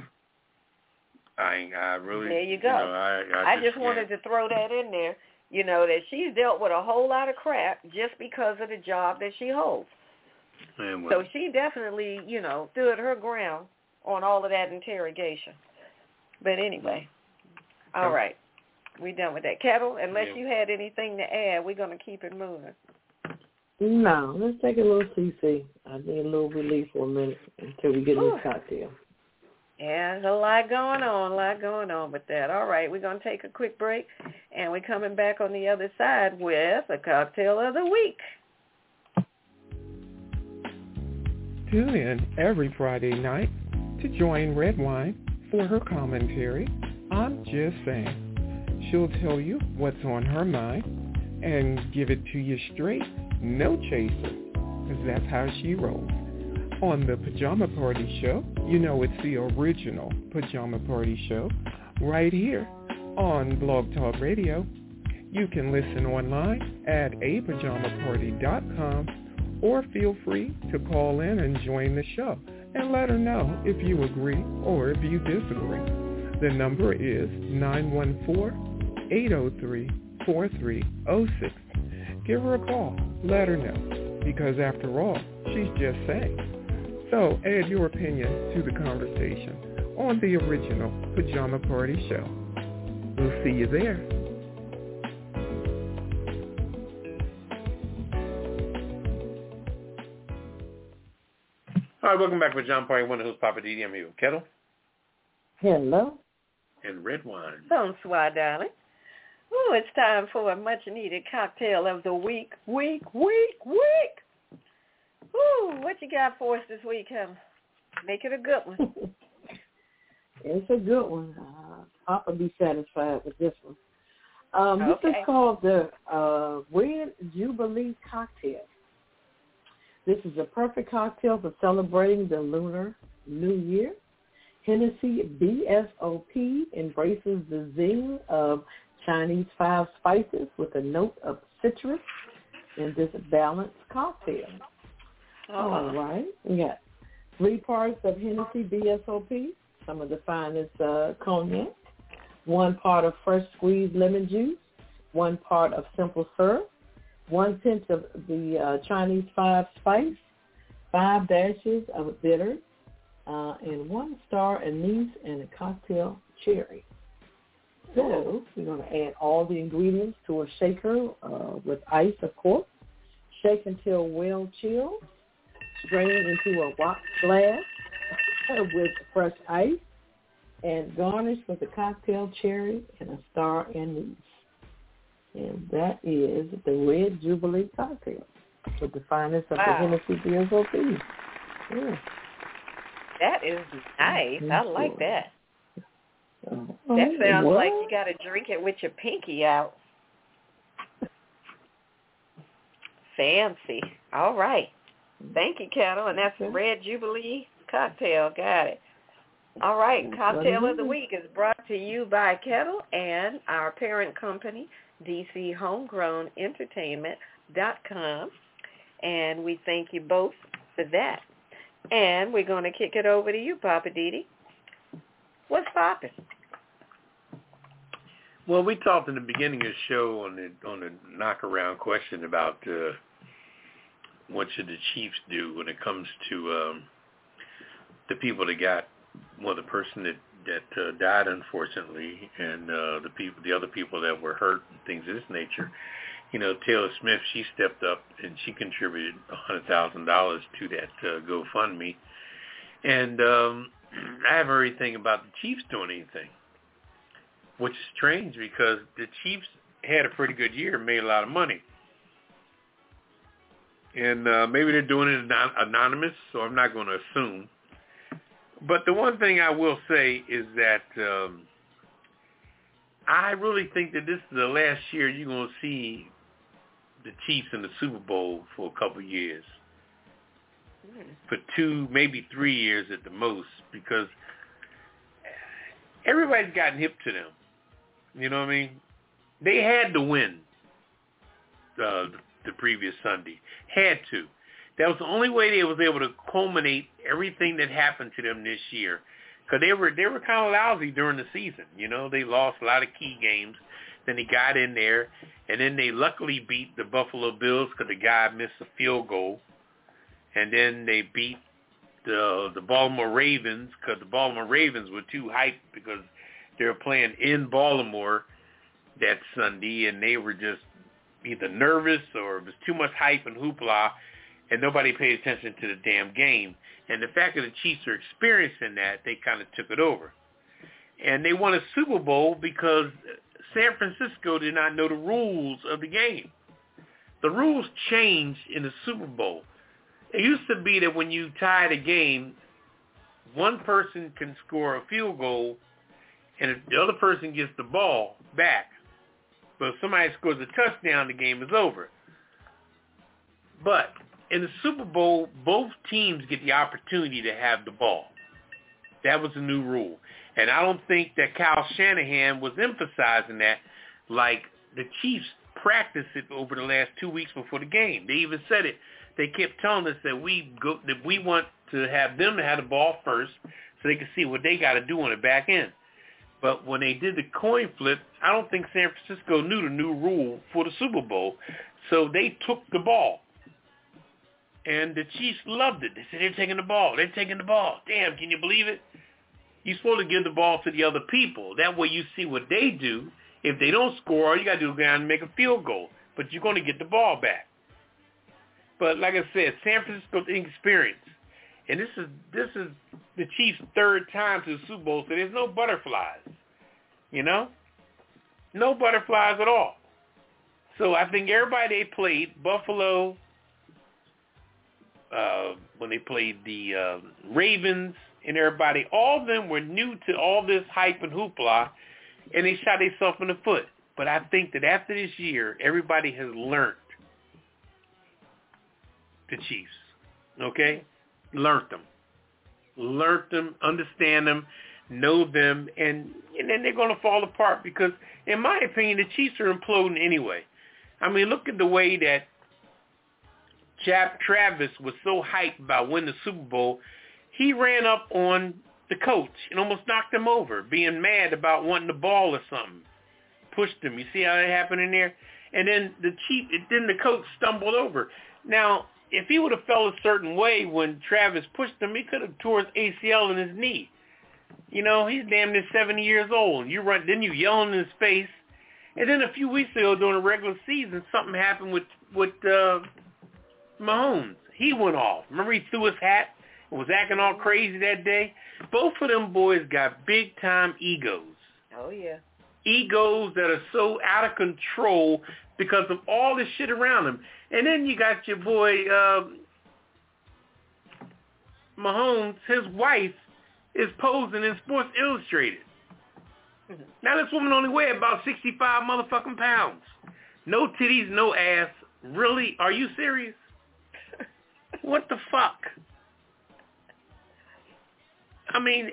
B: I really...
D: There you go. I just wanted to throw that in there, that she's dealt with a whole lot of crap just because of the job that she holds. So she definitely, stood her ground on all of that interrogation. But anyway, all right. We done with that. Kettle, unless you had anything to add, we're going to keep it moving.
C: No, let's take a little CC. I need a little relief for a minute until we get in this cocktail.
D: Yeah, there's a lot going on with that. All right, we're going to take a quick break, and we're coming back on the other side with a cocktail of the week.
G: Tune in every Friday night to join Red Wine for her commentary. I'm just saying. She'll tell you what's on her mind and give it to you straight, no chaser, because that's how she rolls. On the Pajama Party Show, it's the original Pajama Party Show, right here on Blog Talk Radio. You can listen online at apajamaparty.com or feel free to call in and join the show and let her know if you agree or if you disagree. The number is 914-803-4306. Give her a call. Let her know. Because after all, she's just saying. So add your opinion to the conversation on the original Pajama Party Show. We'll see you there.
B: All right, welcome back to Pajama Party. One of who's Papa Didi. I'm here with Kettle.
C: Hello.
B: And Red Wine.
D: Bonsoir, darling. Ooh, it's time for a much-needed cocktail of the week. Ooh, what you got for us this week, huh? Make it a good one.
C: It's a good one. Papa be satisfied with this one.
D: Okay.
C: This is called the Red Jubilee Cocktail. This is a perfect cocktail for celebrating the Lunar New Year. Hennessy BSOP embraces the zing of Chinese 5 spices with a note of citrus in this balanced cocktail. All right. We got 3 parts of Hennessy BSOP, some of the finest cognac, 1 part of fresh squeezed lemon juice, 1 part of simple syrup, 1 pinch of the Chinese 5 spice, 5 dashes of bitters, and 1 star anise and a cocktail cherry. So we're going to add all the ingredients to a shaker with ice, of course. Shake until well chilled. Strain into a wax glass with fresh ice, and garnish with a cocktail cherry and a star anise. And that is the Red Jubilee cocktail with the finest of the Hennessy BSOP. Yeah.
D: That is nice. I like that. That sounds like you got to drink it with your pinky out. Fancy. All right. Thank you, Kettle. And that's Red Jubilee cocktail. Got it. All right. Cocktail of the week is brought to you by Kettle and our parent company, DCHomegrownEntertainment.com. And we thank you both for that. And we're going to kick it over to you, Papa Didi. What's poppin'?
B: Well, we talked in the beginning of the show on the knock-around question about what should the Chiefs do when it comes to the people that got, the person that died, unfortunately, and the other people that were hurt and things of this nature. You know, Taylor Smith, she stepped up and she contributed $100,000 to that GoFundMe. And I haven't heard anything about the Chiefs doing anything, which is strange because the Chiefs had a pretty good year and made a lot of money. And maybe they're doing it anonymous, so I'm not going to assume. But the one thing I will say is that I really think that this is the last year you're going to see the Chiefs in the Super Bowl for a couple of years. For 2, maybe 3 years at the most, because everybody's gotten hip to them. You know what I mean? They had to win the previous Sunday. Had to. That was the only way they was able to culminate everything that happened to them this year. Because they were kind of lousy during the season. You know, they lost a lot of key games. Then they got in there, and then they luckily beat the Buffalo Bills because the guy missed a field goal. And then they beat the Baltimore Ravens because the Baltimore Ravens were too hyped because they were playing in Baltimore that Sunday, and they were just either nervous or it was too much hype and hoopla, and nobody paid attention to the damn game. And the fact that the Chiefs are experiencing that, they kind of took it over. And they won a Super Bowl because San Francisco did not know the rules of the game. The rules changed in the Super Bowl. It used to be that when you tied a game, one person can score a field goal, and if the other person gets the ball back. But if somebody scores a touchdown, the game is over. But in the Super Bowl, both teams get the opportunity to have the ball. That was the new rule. And I don't think that Kyle Shanahan was emphasizing that like the Chiefs practiced it over the last 2 weeks before the game. They even said it. They kept telling us that we want to have them to have the ball first so they can see what they got to do on the back end. But when they did the coin flip, I don't think San Francisco knew the new rule for the Super Bowl, so they took the ball. And the Chiefs loved it. They said, they're taking the ball. They're taking the ball. Damn, can you believe it? You're supposed to give the ball to the other people. That way you see what they do. If they don't score, all you got to do is go down and make a field goal. But you're going to get the ball back. But like I said, San Francisco experience. And this is the Chiefs' third time to the Super Bowl, so there's no butterflies. You know? No butterflies at all. So I think everybody they played, Buffalo, when they played the Ravens and everybody, all of them were new to all this hype and hoopla, and they shot themselves in the foot. But I think that after this year, everybody has learned the Chiefs, okay? Learned them, understand them, know them, and then they're going to fall apart because, in my opinion, the Chiefs are imploding anyway. I mean, look at the way that Travis was so hyped about winning the Super Bowl. He ran up on the coach and almost knocked him over, being mad about wanting the ball or something. Pushed him. You see how that happened in there? And then the coach stumbled over. Now, if he would have felt a certain way when Travis pushed him, he could have tore his ACL in his knee. You know, he's damn near 70 years old. Then you yell in his face. And then a few weeks ago during the regular season, something happened with Mahomes. He went off. Remember he threw his hat and was acting all crazy that day? Both of them boys got big-time egos.
D: Oh, yeah.
B: Egos that are so out of control because of all this shit around them. And then you got your boy Mahomes. His wife is posing in Sports Illustrated. Mm-hmm. Now this woman only weighed about 65 motherfucking pounds. No titties, no ass. Really? Are you serious? What the fuck? I mean,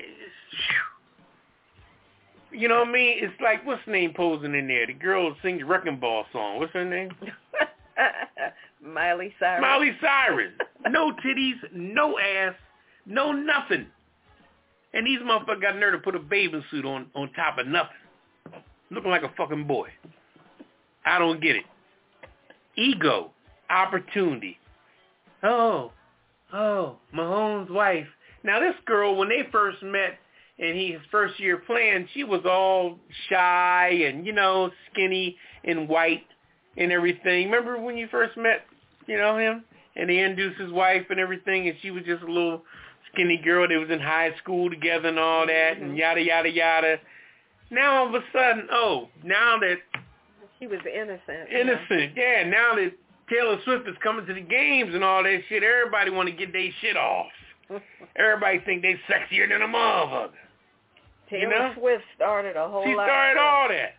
B: you know what I mean? It's like, what's her name posing in there? The girl who sings Wrecking Ball song. What's her name?
D: Miley Cyrus.
B: Miley Cyrus. No titties, no ass, no nothing. And these motherfuckers got nerve to put a bathing suit on top of nothing. Looking like a fucking boy. I don't get it. Ego. Opportunity. Oh, Mahomes' wife. Now this girl, when they first met in his first year playing, she was all shy and, skinny and white and everything. Remember when you first met, him? And he introduced his wife and everything, and she was just a little skinny girl that was in high school together and all that, and yada, yada, yada. Now all of a sudden, now that...
D: She was innocent.
B: Innocent, yeah. Now that Taylor Swift is coming to the games and all that shit, everybody want to get their shit off. Everybody think they sexier than a motherfucker.
D: Taylor Swift started a whole lot.
B: She started all that.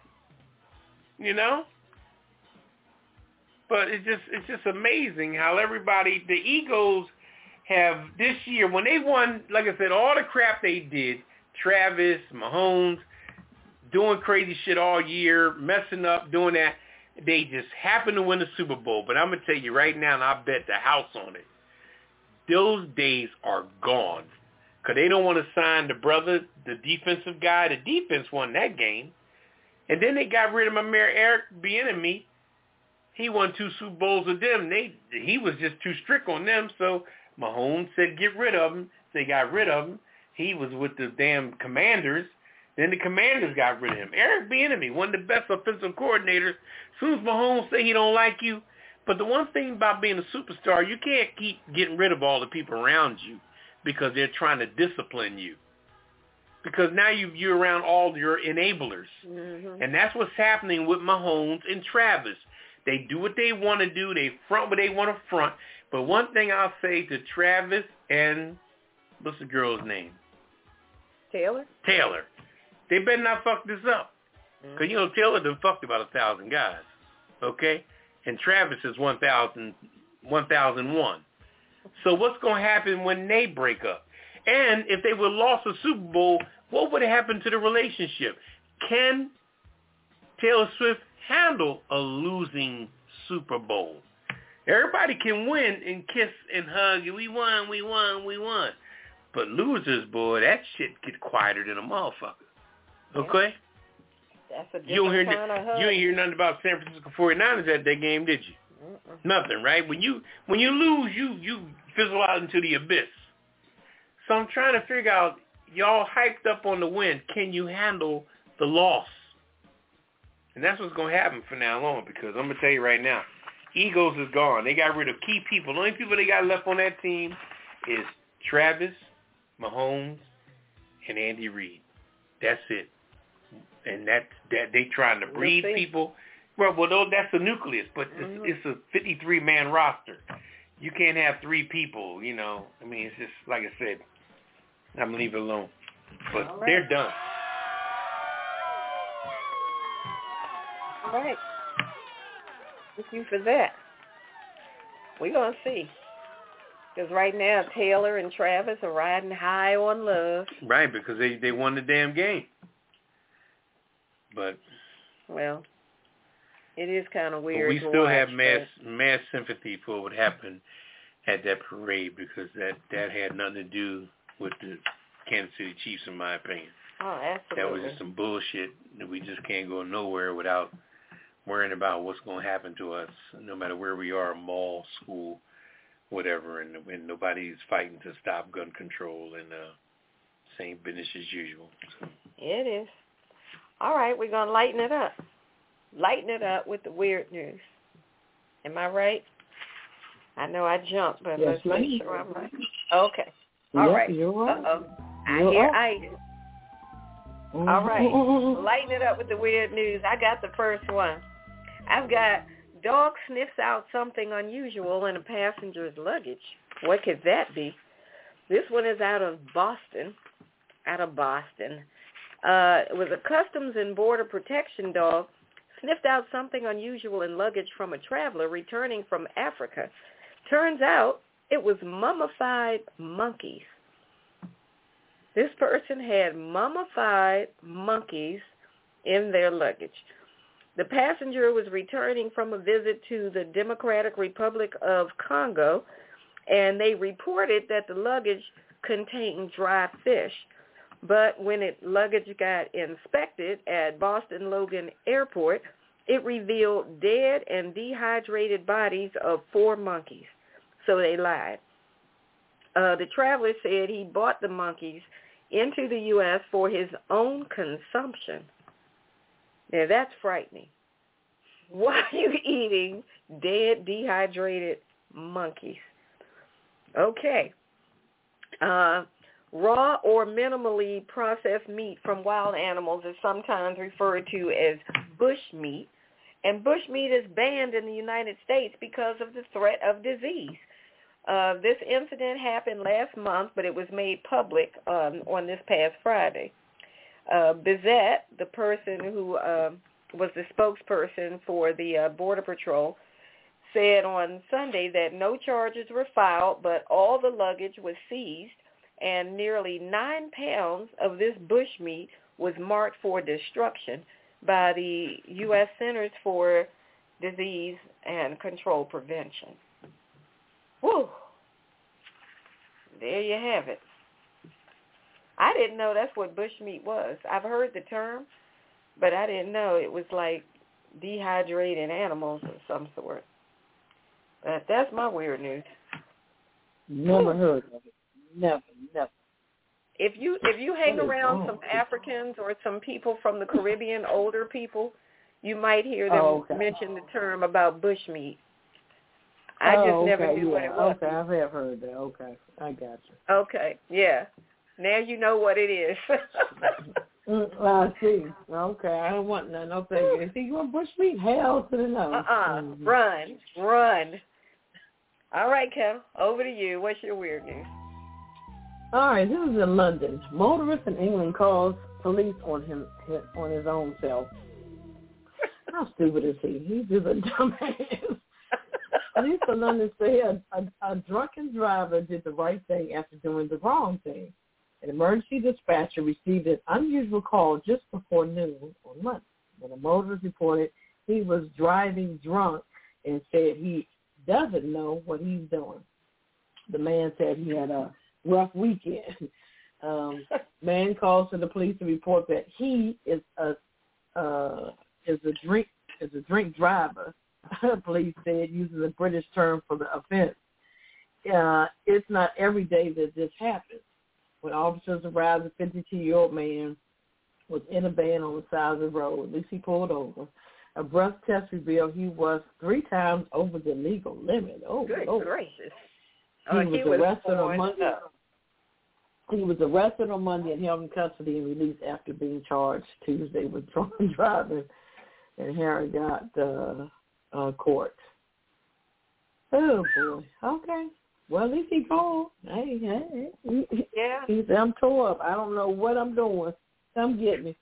B: But it's just amazing how everybody, the egos have this year, when they won, like I said, all the crap they did, Travis, Mahomes, doing crazy shit all year, messing up, doing that, they just happened to win the Super Bowl. But I'm going to tell you right now, and I bet the house on it, those days are gone. Because they don't want to sign the brother, the defensive guy. The defense won that game. And then they got rid of my mayor, Eric Bieniemy. He won 2 Super Bowls with them. He was just too strict on them, so Mahomes said get rid of him. They got rid of him. He was with the damn Commanders. Then the Commanders got rid of him. Eric Bieniemy, one of the best offensive coordinators. As soon as Mahomes say he don't like you, but the one thing about being a superstar, you can't keep getting rid of all the people around you because they're trying to discipline you. Because now you're around all your enablers. Mm-hmm. And that's what's happening with Mahomes and Travis. They do what they want to do. They front what they want to front. But one thing I'll say to Travis and, what's the girl's name?
D: Taylor.
B: They better not fuck this up. Because, Taylor done fucked about 1,000 guys. Okay? And Travis is 1,001. So what's going to happen when they break up? And if they would have lost a Super Bowl, what would have happened to the relationship? Can Taylor Swift handle a losing Super Bowl. Everybody can win and kiss and hug. We won. But losers, boy, that shit get quieter than a motherfucker. Okay?
D: That's a different kind of hug.
B: You ain't hear nothing about San Francisco 49ers at that game, did you? Nothing, right? When you lose, you fizzle out into the abyss. So I'm trying to figure out, y'all hyped up on the win. Can you handle the loss? And that's what's going to happen from now on, because I'm going to tell you right now, Eagles is gone. They got rid of key people. The only people they got left on that team is Travis, Mahomes, and Andy Reid. That's it. And that they trying to breed people. Well, that's the nucleus, but it's a 53-man roster. You can't have 3 people, you know. I mean, it's just, like I said, I'm going to leave it alone. But they're done.
D: All right. Thank you for that. We're going to see. Because right now, Taylor and Travis are riding high on love.
B: Right, because they won the damn game. But,
D: well, it is kind of weird.
B: But we still have mass sympathy for what happened at that parade, because that had nothing to do with the Kansas City Chiefs, in my opinion.
D: Oh, absolutely.
B: That was just some bullshit that we just can't go nowhere without worrying about what's going to happen to us, no matter where we are, mall, school, whatever, and nobody's fighting to stop gun control, and same business as usual. So.
D: It is. All right, we're going to lighten it up. Lighten it up with the weird news. Am I right? I know I jumped, but
C: yes,
D: let's make sure I'm right. Okay. All right.
C: You're right.
D: Uh-oh. I hear ice. All right. Lighten it up with the weird news. I got the first one. I've got dog sniffs out something unusual in a passenger's luggage. What could that be? This one is out of Boston. It was a Customs and Border Protection dog sniffed out something unusual in luggage from a traveler returning from Africa. Turns out it was mummified monkeys. This person had mummified monkeys in their luggage. The passenger was returning from a visit to the Democratic Republic of Congo, and they reported that the luggage contained dry fish. But when luggage got inspected at Boston Logan Airport, it revealed dead and dehydrated bodies of 4 monkeys. So they lied. The traveler said he bought the monkeys into the U.S. for his own consumption. Now, that's frightening. Why are you eating dead, dehydrated monkeys? Okay. Raw or minimally processed meat from wild animals is sometimes referred to as bush meat, and bush meat is banned in the United States because of the threat of disease. This incident happened last month, but it was made public on this past Friday. Bizet, the person who was the spokesperson for the Border Patrol, said on Sunday that no charges were filed, but all the luggage was seized, and nearly 9 pounds of this bush meat was marked for destruction by the U.S. Centers for Disease and Control Prevention. Whew. There you have it. I didn't know that's what bush meat was. I've heard the term, but I didn't know it was like dehydrated animals of some sort. But that's my weird news.
C: Never heard of it. Never.
D: If you hang around some Africans or some people from the Caribbean, older people, you might hear them mention the term about bush meat. I just never knew what it was.
C: Okay, I have heard that. Okay, I got you.
D: Okay, yeah. Now you know what it is.
C: I see. Okay, I don't want none. No thank you. See, you want bush meat? Hell to the no.
D: Run. All right, Kel, over to you. What's your weird news?
C: All right, this is in London. Motorist in England calls police on his own self. How stupid is he? He's just a dumbass. Police in London say a drunken driver did the right thing after doing the wrong thing. An emergency dispatcher received an unusual call just before noon on Monday when a motorist reported he was driving drunk and said he doesn't know what he's doing. The man said he had a rough weekend. Man calls to the police to report that he is a drink driver. Police said, using the British term for the offense. It's not every day that this happens. When officers arrived, the 52-year-old man was in a van on the side of the road. At least he pulled over. A breath test revealed he was 3 times over the legal limit. Oh,
D: good gracious.
C: He was arrested on Monday. He was arrested on Monday and held in custody and released after being charged Tuesday with drunk driving in Harrogate court. Oh, boy. Okay. Well, at least he called. Hey.
D: Yeah.
C: He said, I'm tore up. I don't know what I'm doing. Come get me.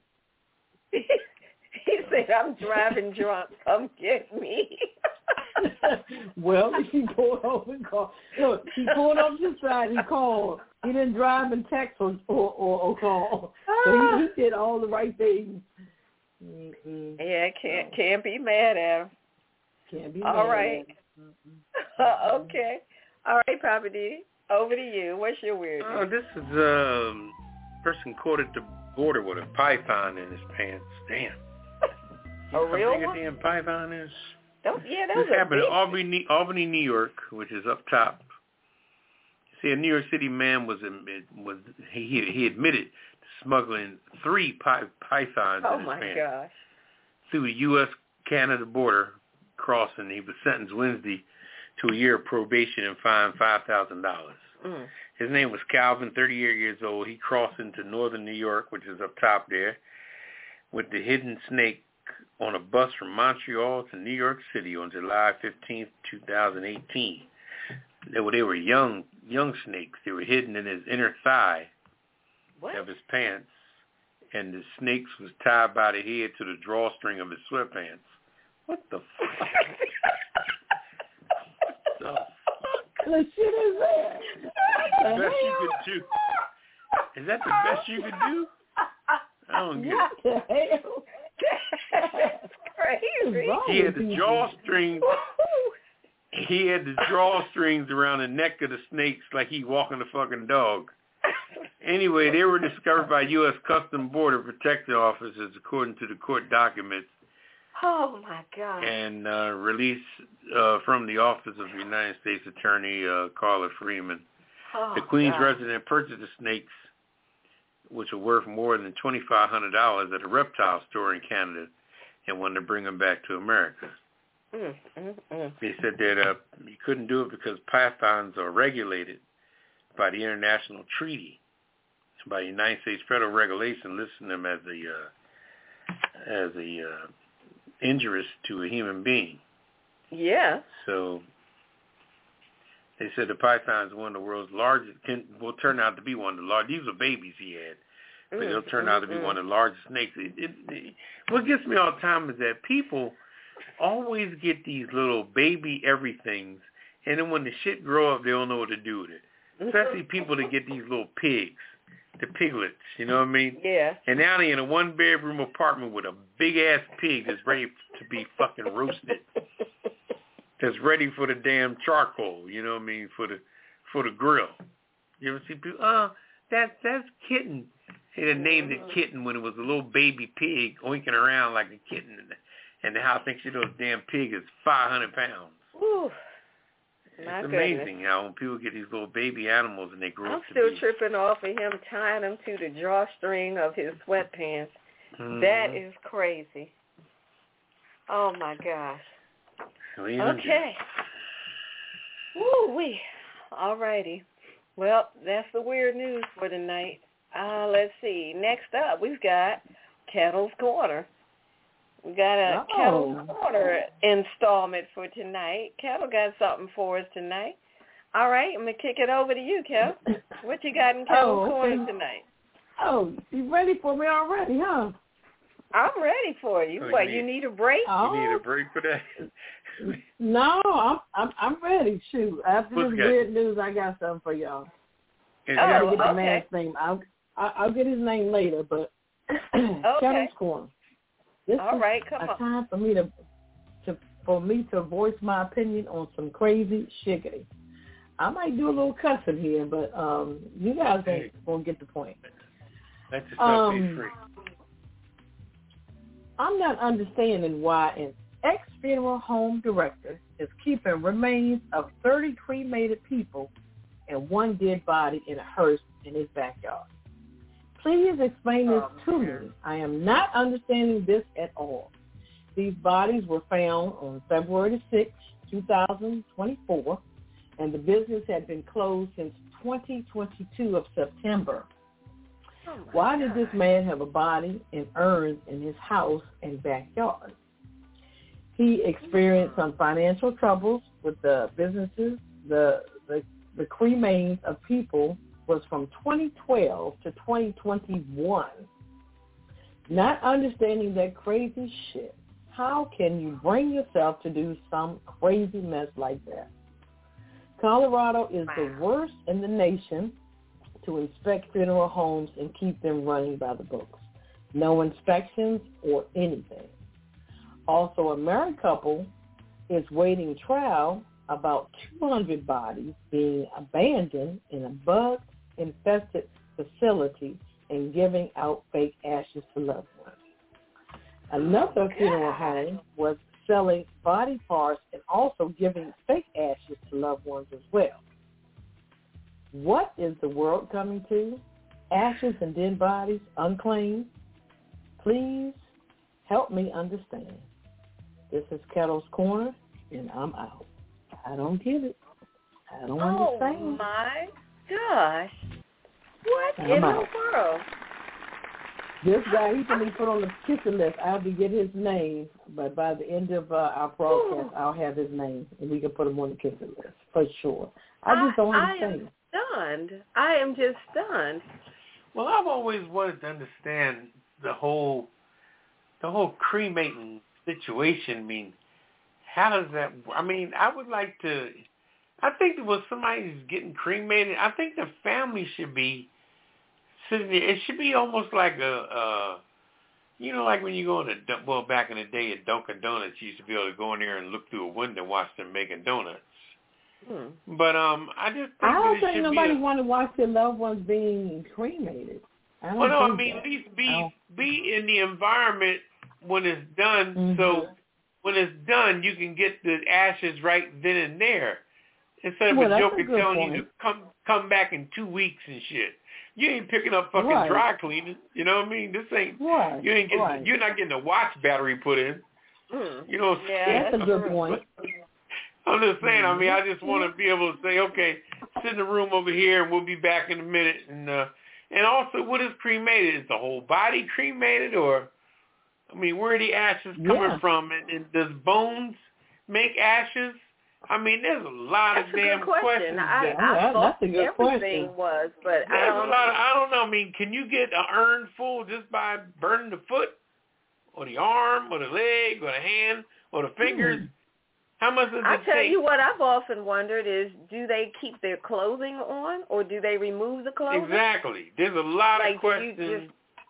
D: He said, I'm driving drunk. Come get me.
C: Well, he pulled over and called. Look, he pulled off his side. He called. He didn't drive and text or call. So he did all the right things. Mm-mm.
D: Yeah, can't be mad at him.
C: Can't be
D: all
C: mad.
D: Right. Okay. All right, Papa D. Over to you. What's your weird?
B: Oh, this is person caught at the border with a python in his pants. Damn.
D: A real one?
B: How big a damn python is?
D: This
B: happened in Albany, New York, which is up top. See, a New York City man he admitted to smuggling 3 pythons in his pants
D: gosh.
B: through the U.S.-Canada border crossing. He was sentenced Wednesday to a year of probation and fined $5,000. His name was Calvin, 38 years old. He crossed into northern New York, which is up top there, with the hidden snake on a bus from Montreal to New York City on July 15th, 2018. They were young snakes. They were hidden in his inner thigh of his pants, and the snakes was tied by the head to the drawstring of his sweatpants. What the fuck? What the fuck?
C: The shit is there.
B: That's the best you could do. Is that the best you could do? I don't get it.
C: What the hell?
D: That's crazy.
B: He had the drawstrings. He had the drawstrings around the neck of the snakes like he walking a fucking dog. Anyway, they were discovered by U.S. Customs Border Protection officers, according to the court documents.
D: Oh, my God.
B: And released from the Office of the United States Attorney, Carla Freeman.
D: Oh,
B: the Queens
D: God.
B: resident purchased the snakes, which are worth more than $2,500 at a reptile store in Canada, and wanted to bring them back to America. They said that you couldn't do it because pythons are regulated by the international treaty, by the United States federal regulation listing them as a injurious to a human being.
D: Yeah.
B: So they said the python is one of the world's largest, will turn out to be one of the largest. These are babies he had, but they'll turn out to be one of the largest snakes. What gets me all the time is that people always get these little baby everythings, and then when the shit grow up, they don't know what to do with it. Especially people that get these little pigs, the piglets, you know what I mean?
D: Yeah.
B: And now they're in a 1-bedroom apartment with a big-ass pig that's ready to be fucking roasted. That's ready for the damn charcoal, you know what I mean, for the grill. You ever see people, that's Kitten. They named it Kitten when it was a little baby pig oinking around like a kitten in the house. Thinks this damn pig is 500 pounds.
D: Ooh.
B: It's amazing how when people get these little baby animals and they grow up to be.
D: I'm still tripping off of him tying them to the drawstring of his sweatpants. That is crazy. Oh, my gosh. Okay. Woo-wee. All righty. Well, that's the weird news for tonight. Let's see. Next up, we've got Kettle's Corner. We got a Kettle's Corner installment for tonight. Kettle got something for us tonight. All right, I'm going to kick it over to you, Kettle. What you got in Kettle's Corner tonight?
C: Oh, you ready for me already, huh?
D: I'm ready for you. What, you need a break?
B: You need a break for that?
C: No, I'm ready. Shoot, after this weird news, I got something for y'all. I gotta get the man's name. I'll get his name later, but Kettle's Corner. This
D: all right, come
C: on.
D: on.
C: Time for me to for me to voice my opinion on some crazy shiggity. I might do a little cussing here, but you guys ain't going to get the point.
B: Let yourself be free.
C: I'm not understanding why an ex-funeral home director is keeping remains of 30 cremated people and one dead body in a hearse in his backyard. Please explain this to me. I am not understanding this at all. These bodies were found on February 6, 2024, and the business had been closed since 2022 of September. Why did this man have a body and urns in his house and backyard? He experienced some financial troubles with the businesses. The cremains of people was from 2012 to 2021. Not understanding that crazy shit. How can you bring yourself to do some crazy mess like that? Colorado is the worst in the nation to inspect funeral homes and keep them running by the books. No inspections or anything. Also, a married couple is waiting trial about 200 bodies being abandoned in a bug-infested facility and giving out fake ashes to loved ones. Another funeral home was selling body parts and also giving fake ashes to loved ones as well. What is the world coming to? Ashes and dead bodies unclaimed? Please help me understand. This is Kettle's Corner, and I'm out. I don't get it. I don't understand.
D: Oh, my gosh. What in the world?
C: This guy, he can be put on the kissing list. I'll be get his name, but by the end of our broadcast, I'll have his name, and we can put him on the kissing list for sure. I just don't understand.
D: I am just stunned.
B: Well, I've always wanted to understand the whole cremating situation. I mean, how does that? I mean, I would like to. I think that when somebody's getting cremated, I think the family should be sitting there. It should be almost like like when you go in back in the day at Dunkin' Donuts, you used to be able to go in there and look through a window and watch them making donuts. But I just think
C: I don't
B: that
C: think nobody want to watch their loved ones being cremated.
B: At least be in the environment when it's done. Mm-hmm. So when it's done, you can get the ashes right then and there, instead of a joker telling you to come back in 2 weeks and shit. You ain't picking up fucking dry cleaning. You know what I mean? This ain't. You ain't getting. You're not getting a watch battery put in. You know.
C: Yeah, that's a good point.
B: I'm just saying. I mean, I just want to be able to say, okay, sit in the room over here, and we'll be back in a minute. And also, what is cremated? Is the whole body cremated, or, I mean, where are the ashes coming from? And does bones make ashes? I mean, there's a lot of damn questions.
D: I thought everything was, but
B: I don't know. I mean, can you get an urn full just by burning the foot, or the arm, or the leg, or the hand, or the fingers? How much does it take?
D: I tell you what I've often wondered is, do they keep their clothing on, or do they remove the clothing?
B: Exactly. There's a lot of questions.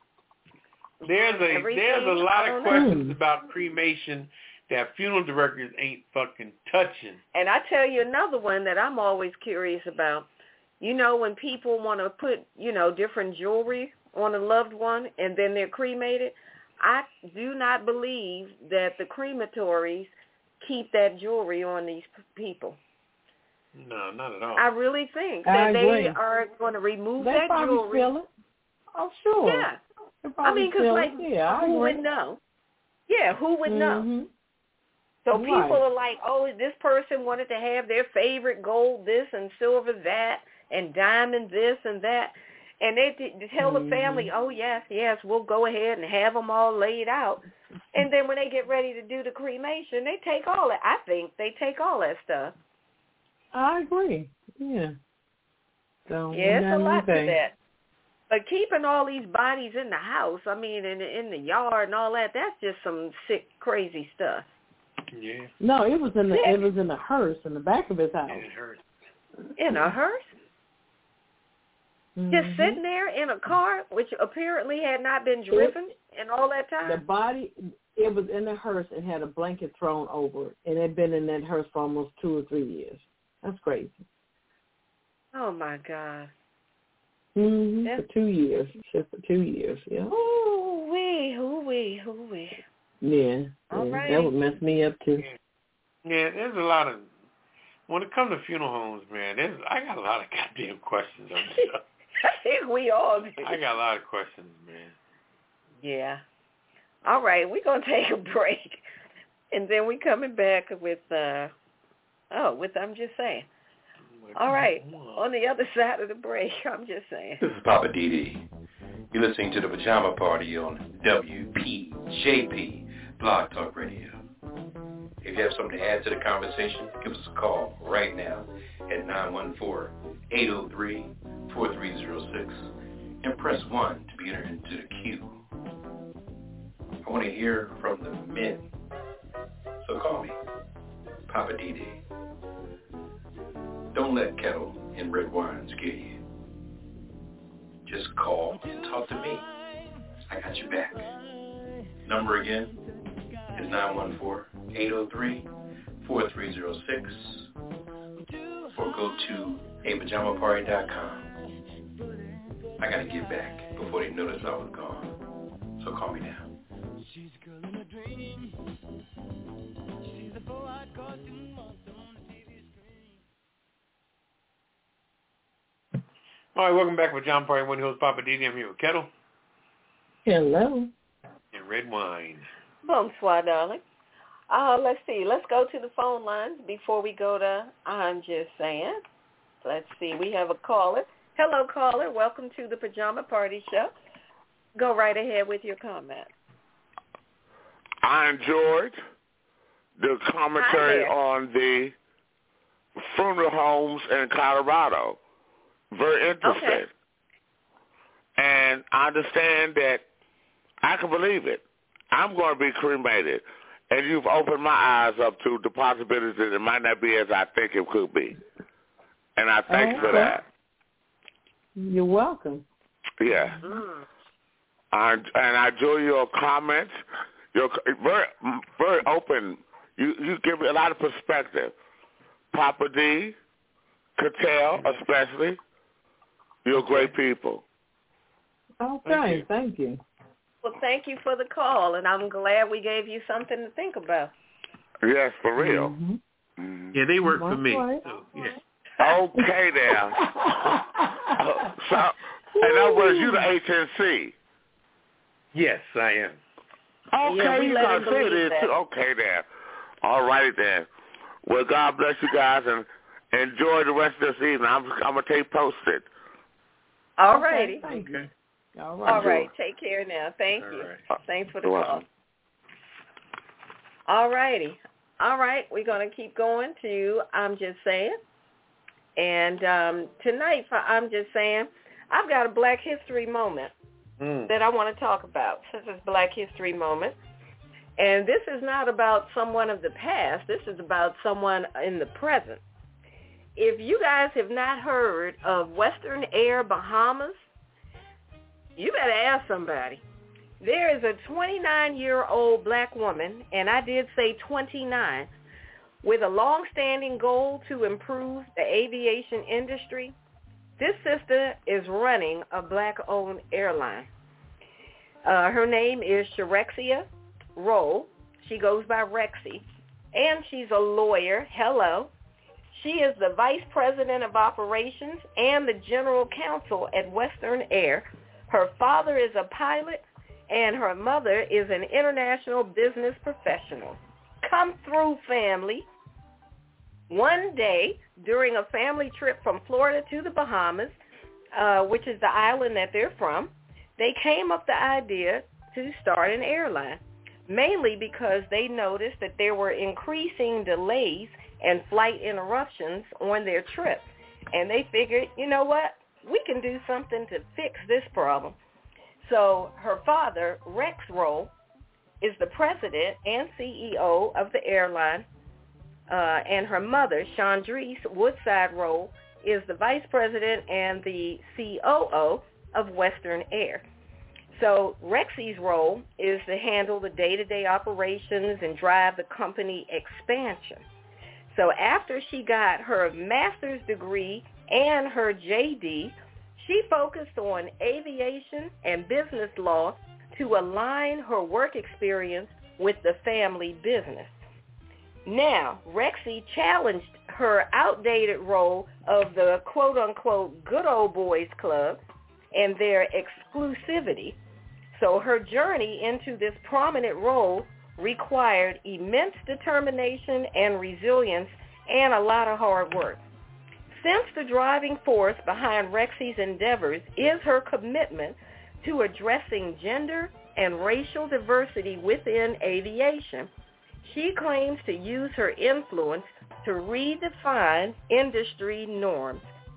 B: There's a lot of questions about cremation that funeral directors ain't fucking touching.
D: And I tell you another one that I'm always curious about. You know, when people want to put, different jewelry on a loved one and then they're cremated, I do not believe that the crematories keep that jewelry on these people.
B: No, not at all.
D: I really think that they are going to remove that jewelry.
C: Feel it. Oh, sure.
D: Yeah. I mean, because who would know? Yeah, who would know? So people are like, oh, this person wanted to have their favorite gold this and silver that and diamond this and that. And they tell the family, oh, yes, we'll go ahead and have them all laid out. And then when they get ready to do the cremation, they take all that. I think they take all that stuff.
C: I agree. Yeah. So
D: it's a lot to that. But keeping all these bodies in the house, I mean, in the yard and all that, that's just some sick, crazy stuff.
B: Yeah.
C: No, it was in the hearse in the back of his house.
D: In a hearse? Just sitting there in a car, which apparently had not been driven in all that time?
C: It was in the hearse and had a blanket thrown over it, and it had been in that hearse for almost 2 or 3 years. That's crazy.
D: Oh, my God.
C: Mm-hmm. For 2 years. Just for 2 years, yeah.
D: Ooh-wee.
C: Yeah.
D: All right.
C: That would mess me up, too.
B: Yeah, there's a lot of, when it comes to funeral homes, man, I got a lot of goddamn questions on this stuff.
D: I think we all do.
B: I got a lot of questions, man.
D: Yeah. All right, we're going to take a break. And then we coming back with I'm Just Saying. All right, on the other side of the break, I'm just saying.
F: This is Papa DD. You're listening to The Pajama Party on WPJP Blog Talk Radio. If you have something to add to the conversation, give us a call right now at 914-803-4306 and press 1 to be entered into the queue. I want to hear from the men, so call me, Papa DD. Don't let kettle and red wine scare you. Just call and talk to me. I got your back. Number again is 914-803-4306 or go to apajamaparty.com. I got to get back before they notice I was gone. So call me now. She's a girl in a dream. She's a boy-eyed cartoon monster on the TV screen.
B: All right, welcome back with John Party, One Hills, Papa DD. I'm here with Kettle.
C: Hello.
B: And red wine.
D: Bonsoir, darling. Let's see. Let's go to the phone lines before we go to I'm Just Saying. Let's see. We have a caller. Hello, caller. Welcome to the Pajama Party Show. Go right ahead with your comment.
H: I'm George. The commentary on the funeral homes in Colorado. Very interesting.
D: Okay.
H: And I understand that I can believe it. I'm going to be cremated. And you've opened my eyes up to the possibilities that it might not be as I think it could be. And I thank you for that.
C: You're welcome.
H: Yeah. And I enjoy your comments. You're very, very open. You give me a lot of perspective. Papa D, Cattell especially, you're great people.
C: Okay, thank you.
D: Well, thank you for the call, and I'm glad we gave you something to think about.
H: Yes, for real.
C: Mm-hmm.
H: Mm-hmm.
B: Yeah, they work for me. So, yeah.
H: Okay, there. So, in other words, you're the HNC.
B: Yes, I am.
H: Okay,
D: Yeah,
H: you got to say it is too. Okay, there. All right, then. Well, God bless you guys, and enjoy the rest of this evening. I'm going to take posted.
D: All righty.
B: Okay.
C: All right.
D: All right. Take care now. Thank you.
B: Right.
D: Thanks for the call. All righty. All right. We're going to keep going to I'm Just Saying. And tonight for I'm Just Saying, I've got a Black History moment that I want to talk about since it's Black History Moment. And this is not about someone of the past. This is about someone in the present. If you guys have not heard of Western Air Bahamas, you better ask somebody. There is a 29-year-old black woman, and I did say 29, with a long-standing goal to improve the aviation industry. This sister is running a black-owned airline. Her name is Shirexia Roll. She goes by Rexy, and she's a lawyer. Hello. She is the Vice President of Operations and the General Counsel at Western Air. Her father is a pilot, and her mother is an international business professional. Come through, family. One day, during a family trip from Florida to the Bahamas, which is the island that they're from, they came up with the idea to start an airline, mainly because they noticed that there were increasing delays and flight interruptions on their trip. And they figured, you know what, we can do something to fix this problem. So her father, Rex Roll, is the president and CEO of the airline, and her mother, Chandrise Woodside Roll, is the vice president and the COO of Western Air. So Rexy's role is to handle the day-to-day operations and drive the company expansion. So after she got her master's degree and her JD, she focused on aviation and business law to align her work experience with the family business. Now, Rexy challenged her outdated role of the quote-unquote good old boys club and their exclusivity. So her journey into this prominent role required immense determination and resilience and a lot of hard work. Since the driving force behind Rexy's endeavors is her commitment to addressing gender and racial diversity within aviation, she claims to use her influence to redefine industry norms.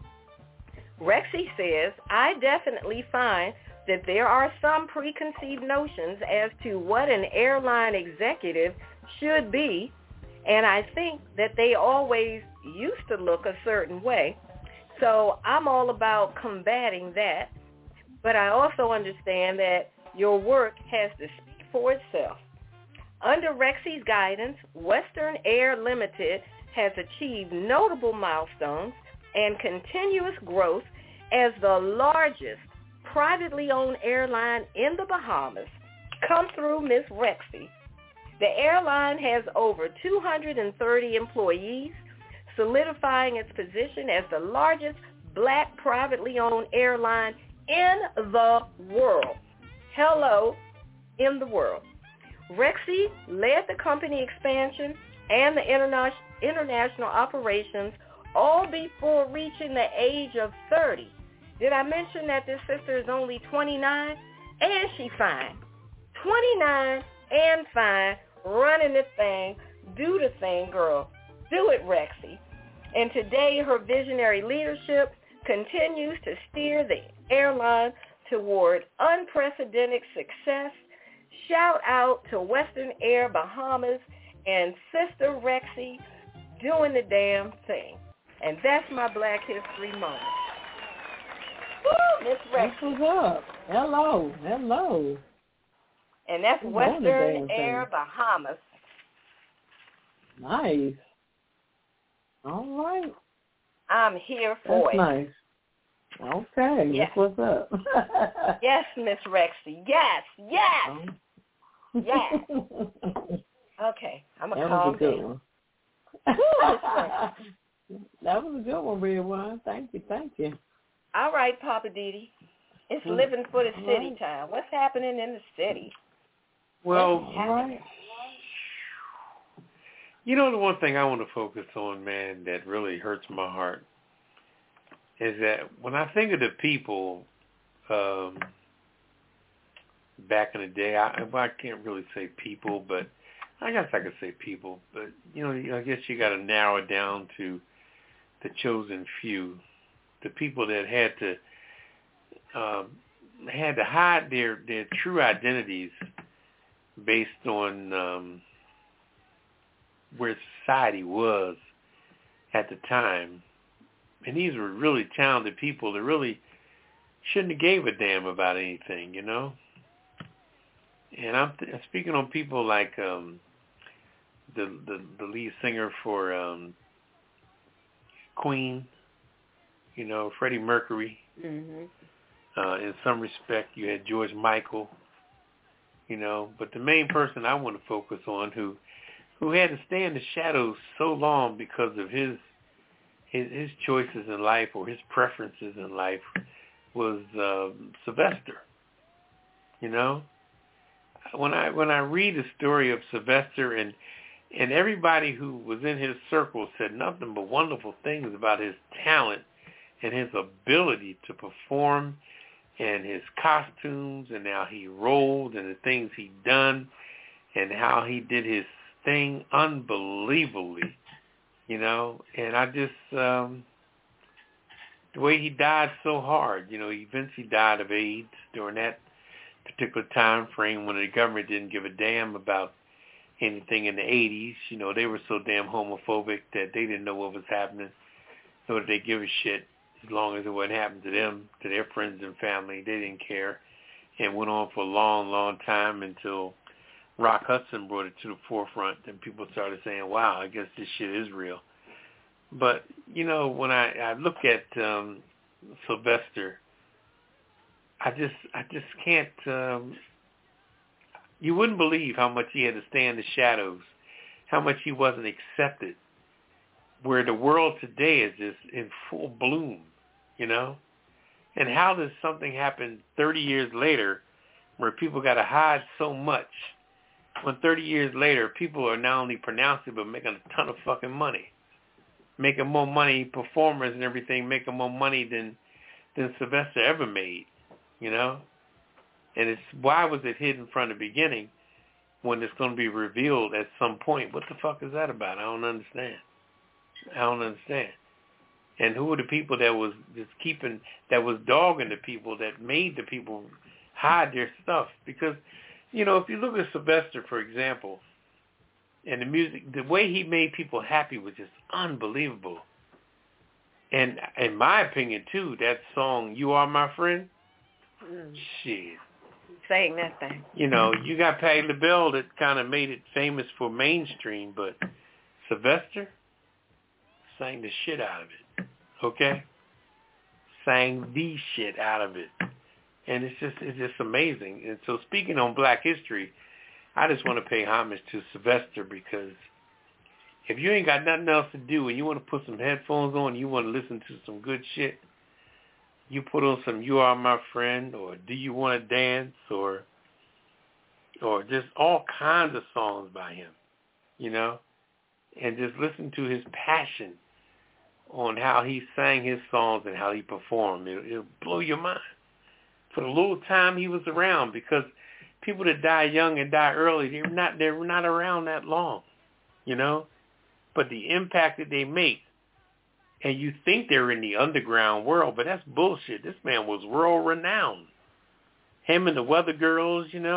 D: Rexy says, "I definitely find that there are some preconceived notions as to what an airline executive should be, and I think that they always used to look a certain way. So I'm all about combating that, but I also understand that your work has to speak for itself." Under Rexy's guidance, Western Air Limited has achieved notable milestones and continuous growth as the largest privately owned airline in the Bahamas. Come through Miss Rexy. The airline has over 230 employees, solidifying its position as the largest black privately owned airline in the world. Hello, in the world. Rexy led the company expansion and the international operations all before reaching the age of 30. Did I mention that this sister is only 29? And she fine. 29 and fine, running the thing. Do the thing, girl. Do it, Rexy. And today her visionary leadership continues to steer the airline toward unprecedented success. Shout out to Western Air Bahamas and Sister Rexy doing the damn thing. And that's my Black History moment. Woo, Miss Rexy.
C: What's up? Hello.
D: And that's Western Air Bahamas.
C: Nice. All right.
D: I'm here for it.
C: That's nice. Okay.
D: Yes.
C: That's what's up.
D: Yes, Miss Rexy. Yes. Yes. Okay. I'm going to calm down.
C: That was a good one, Red Wine. Thank you.
D: All right, Papa Didi. It's living for the city time. What's happening in the city?
B: Well, you know, the one thing I want to focus on, man, that really hurts my heart is that when I think of the people back in the day, I can't really say people, but I guess I could say people. But, you know, I guess you got to narrow it down to the chosen few, the people that had to hide their true identities based on where society was at the time. And these were really talented people that really shouldn't have gave a damn about anything, you know. And I'm speaking on people like the lead singer for Queen, you know, Freddie Mercury. Mm-hmm. In some respect, you had George Michael, you know. But the main person I want to focus on who had to stay in the shadows so long because of his choices in life or his preferences in life was Sylvester. You know, when I read the story of Sylvester and everybody who was in his circle said nothing but wonderful things about his talent and his ability to perform and his costumes and how he rolled and the things he done and how he did his thing unbelievably, you know. And I just, the way he died so hard, you know, he eventually died of AIDS during that particular time frame when the government didn't give a damn about anything in the 80s. You know, they were so damn homophobic that they didn't know what was happening, nor did they give a shit as long as it wasn't happening to them, to their friends and family. They didn't care. and went on for a long, long time until Rock Hudson brought it to the forefront, and people started saying, wow, I guess this shit is real. But, when I look at Sylvester, I just can't, you wouldn't believe how much he had to stay in the shadows, how much he wasn't accepted, where the world today is just in full bloom, And how does something happen 30 years later where people got to hide so much when 30 years later people are not only pronouncing but making a ton of fucking money, making more money, performers and everything, making more money than Sylvester ever made, And it's why was it hidden from the beginning when it's going to be revealed at some point? What the fuck is that about? I don't understand. And who are the people that was dogging the people that made the people hide their stuff? Because, if you look at Sylvester, for example, and the music, the way he made people happy was just unbelievable. And in my opinion, too, that song, You Are My Friend, shit.
D: Saying that thing.
B: You got Patti LaBelle that kind of made it famous for mainstream, but Sylvester sang the shit out of it, okay? Sang the shit out of it. And it's just amazing. And so speaking on Black history, I just want to pay homage to Sylvester because if you ain't got nothing else to do and you want to put some headphones on and you want to listen to some good shit, you put on some You Are My Friend or Do You Want to Dance or just all kinds of songs by him, and just listen to his passion on how he sang his songs and how he performed. It'll blow your mind. For the little time he was around, because people that die young and die early, they were not around that long, But the impact that they make, and you think they're in the underground world, but that's bullshit. This man was world renowned. Him and the Weather Girls, they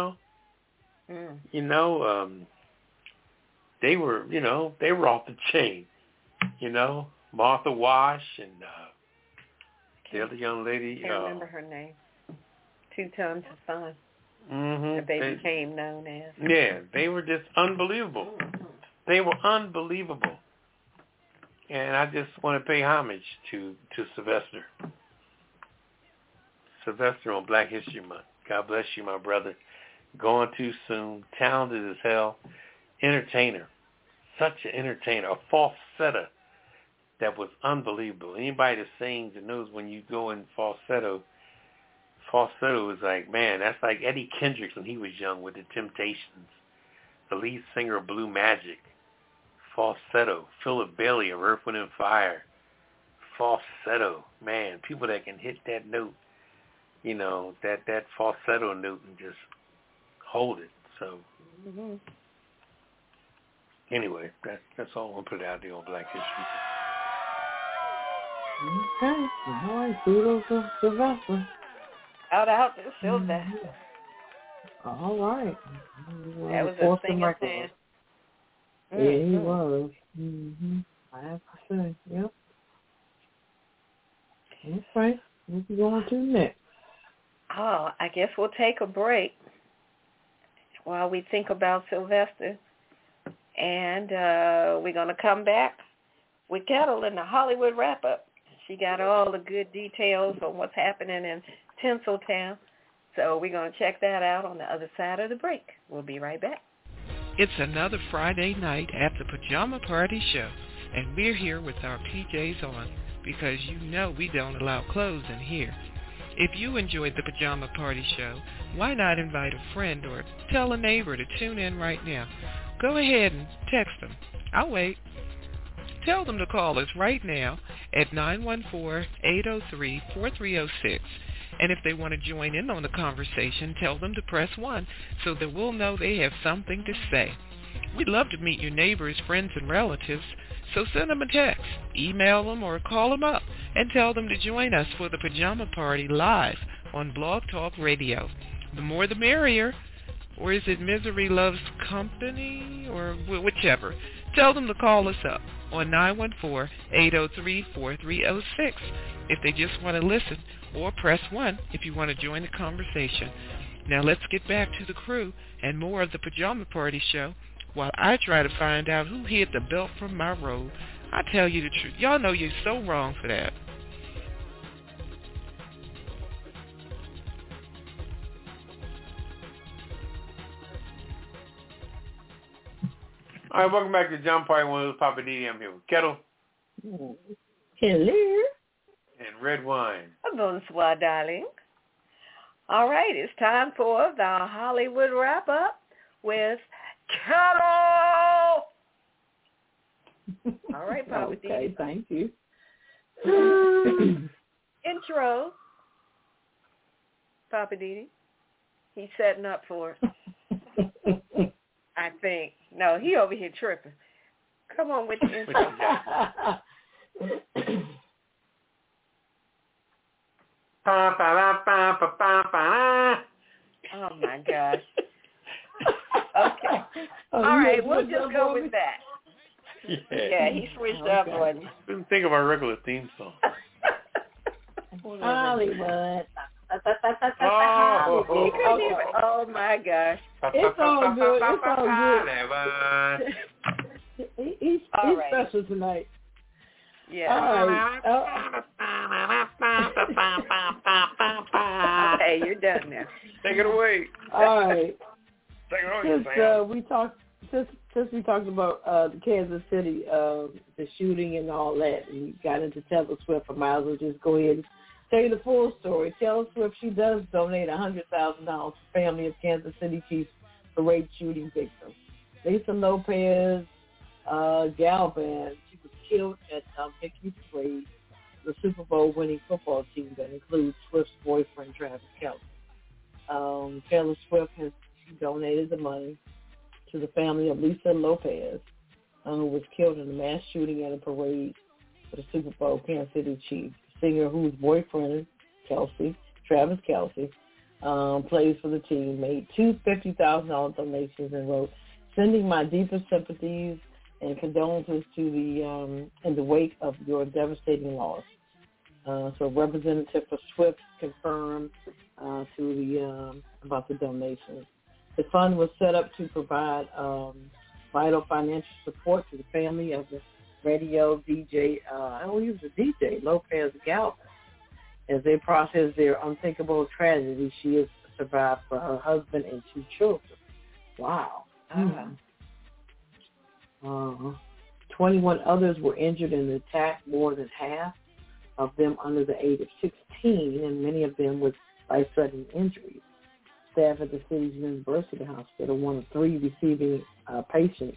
B: were off the chain, Martha Wash and the other young lady.
D: I can't remember her name. 2 Tons of Fun.
B: Mm-hmm.
D: That they became known as.
B: Yeah, they were just unbelievable. They were unbelievable. And I just want to pay homage to Sylvester. Sylvester on Black History Month. God bless you, my brother. Going too soon. Talented as hell. Entertainer. Such an entertainer. A falsetto that was unbelievable. Anybody that sings and knows when you go in falsetto is like, man, that's like Eddie Kendricks when he was young with the Temptations. The lead singer of Blue Magic. Falsetto. Philip Bailey of Earth, Wind & Fire. Falsetto. Man, people that can hit that note, that falsetto note and just hold it. So, Anyway, that's all I want to put out there on Black History.
C: Okay. All right. Kudos to Sylvester.
D: Out to Sylvester.
C: All right.
D: That was a singing fan.
C: Yeah, he was. I have to say, yep. Okay. What we going to next?
D: Oh, I guess we'll take a break while we think about Sylvester. And we're going to come back with Kettle in the Hollywood Wrap-Up. She got all the good details on what's happening in Tinseltown. So we're going to check that out on the other side of the break. We'll be right back.
G: It's another Friday night at the Pajama Party Show, and we're here with our PJs on because we don't allow clothes in here. If you enjoyed the Pajama Party Show, why not invite a friend or tell a neighbor to tune in right now? Go ahead and text them. I'll wait. Tell them to call us right now at 914-803-4306. And if they want to join in on the conversation, tell them to press 1 so that we'll know they have something to say. We'd love to meet your neighbors, friends, and relatives, so send them a text, email them, or call them up and tell them to join us for the Pajama Party live on Blog Talk Radio. The more the merrier. Or is it Misery Loves Company? Or whichever. Tell them to call us up on 914-803-4306 if they just want to listen, or press 1 if you want to join the conversation. Now let's get back to the crew and more of the Pajama Party Show while I try to find out who hid the belt from my robe. I tell you the truth. Y'all know you're so wrong for that.
B: All right, welcome back to John Party. One of those Papa D. I'm here with Kettle.
C: Hello.
B: And Red Wine.
D: Bonsoir, darling. All right, it's time for the Hollywood wrap-up with Kettle. All right, Papa D.
C: Okay, thank you.
D: Intro. Papa D. He's setting up for it. I think. No, he over here tripping. Come on with the intro. Oh, my gosh. Okay. All right, we'll just go with that. Yeah, he switched up on you.
B: Couldn't think of our regular theme song.
C: Hollywood.
D: Oh, my gosh.
C: It's all good. It's all good. He's special tonight.
D: Yeah.
C: All right.
D: Okay, you're done now.
B: Take it away.
C: All right.
B: Take it away,
C: Since we talked about the Kansas City, the shooting and all that, and we got into Taylor Swift, I might as well just go ahead and tell you the full story. Taylor Swift, she does donate $100,000 to the family of Kansas City Chiefs parade shooting victims. Lisa Lopez Galvan, she was killed at Hickey Parade, the Super Bowl winning football team that includes Swift's boyfriend, Travis Kelce. Taylor Swift has donated the money to the family of Lisa Lopez, who was killed in a mass shooting at a parade for the Super Bowl Kansas City Chiefs. The singer whose boyfriend, Travis Kelce, plays for the team, made two $50,000 donations and wrote, "Sending my deepest sympathies and condolences to the in the wake of your devastating loss." So representative for Swift confirmed about the donations. The fund was set up to provide vital financial support to the family of the radio DJ, he was a DJ, Lopez Galvan, as they process their unthinkable tragedy. She is survived for her husband and two children. Wow. 21 others were injured in the attack, more than half of them under the age of 16, and many of them with life-threatening injuries. Staff at the city's University Hospital, one of three receiving patients,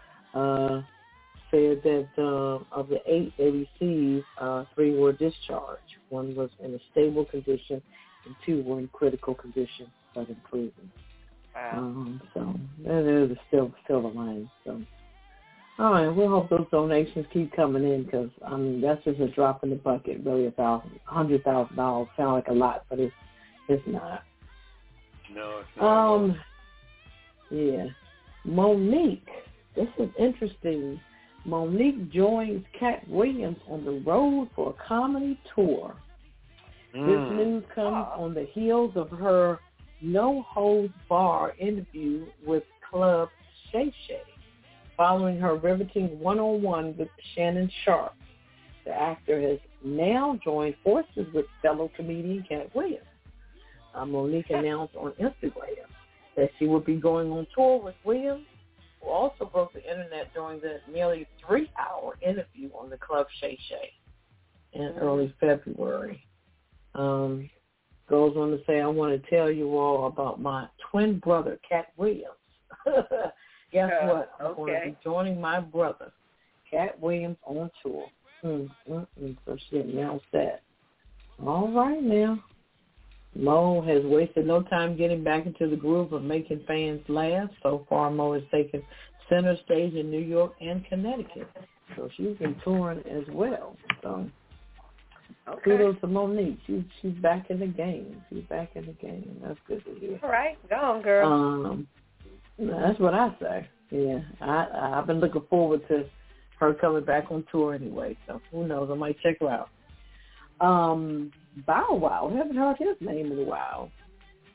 C: said that of the 8 they received, 3 were discharged. 1 was in a stable condition, and 2 were in critical condition but improving.
D: Wow.
C: So they're still alive. So, all right, we'll hope those donations keep coming in because that's just a drop in the bucket. Really, $100,000 sound like a lot, but it's not.
B: No, it's not.
C: Yeah. Monique, this is interesting. Monique joins Cat Williams on the road for a comedy tour. This news comes on the heels of her no-holds-barred interview with Club Shay Shay, following her riveting one-on-one with Shannon Sharpe. The actor has now joined forces with fellow comedian Cat Williams. Monique announced on Instagram that she would be going on tour with Williams, who also broke the internet during the nearly 3-hour interview on the Club Shay Shay in early February. Goes on to say, I want to tell you all about my twin brother, Cat Williams. Guess what? I'm going to be joining my brother, Cat Williams, on tour. So she announced that. All right now. Mo has wasted no time getting back into the groove of making fans laugh. So far, Mo has taken center stage in New York and Connecticut. So she's been touring as well. So kudos to Monique. She's back in the game. That's good to hear.
D: All right. Go on, girl.
C: That's what I say. Yeah. I've been looking forward to her coming back on tour anyway. So who knows? I might check her out. Bow Wow. I haven't heard his name in a while.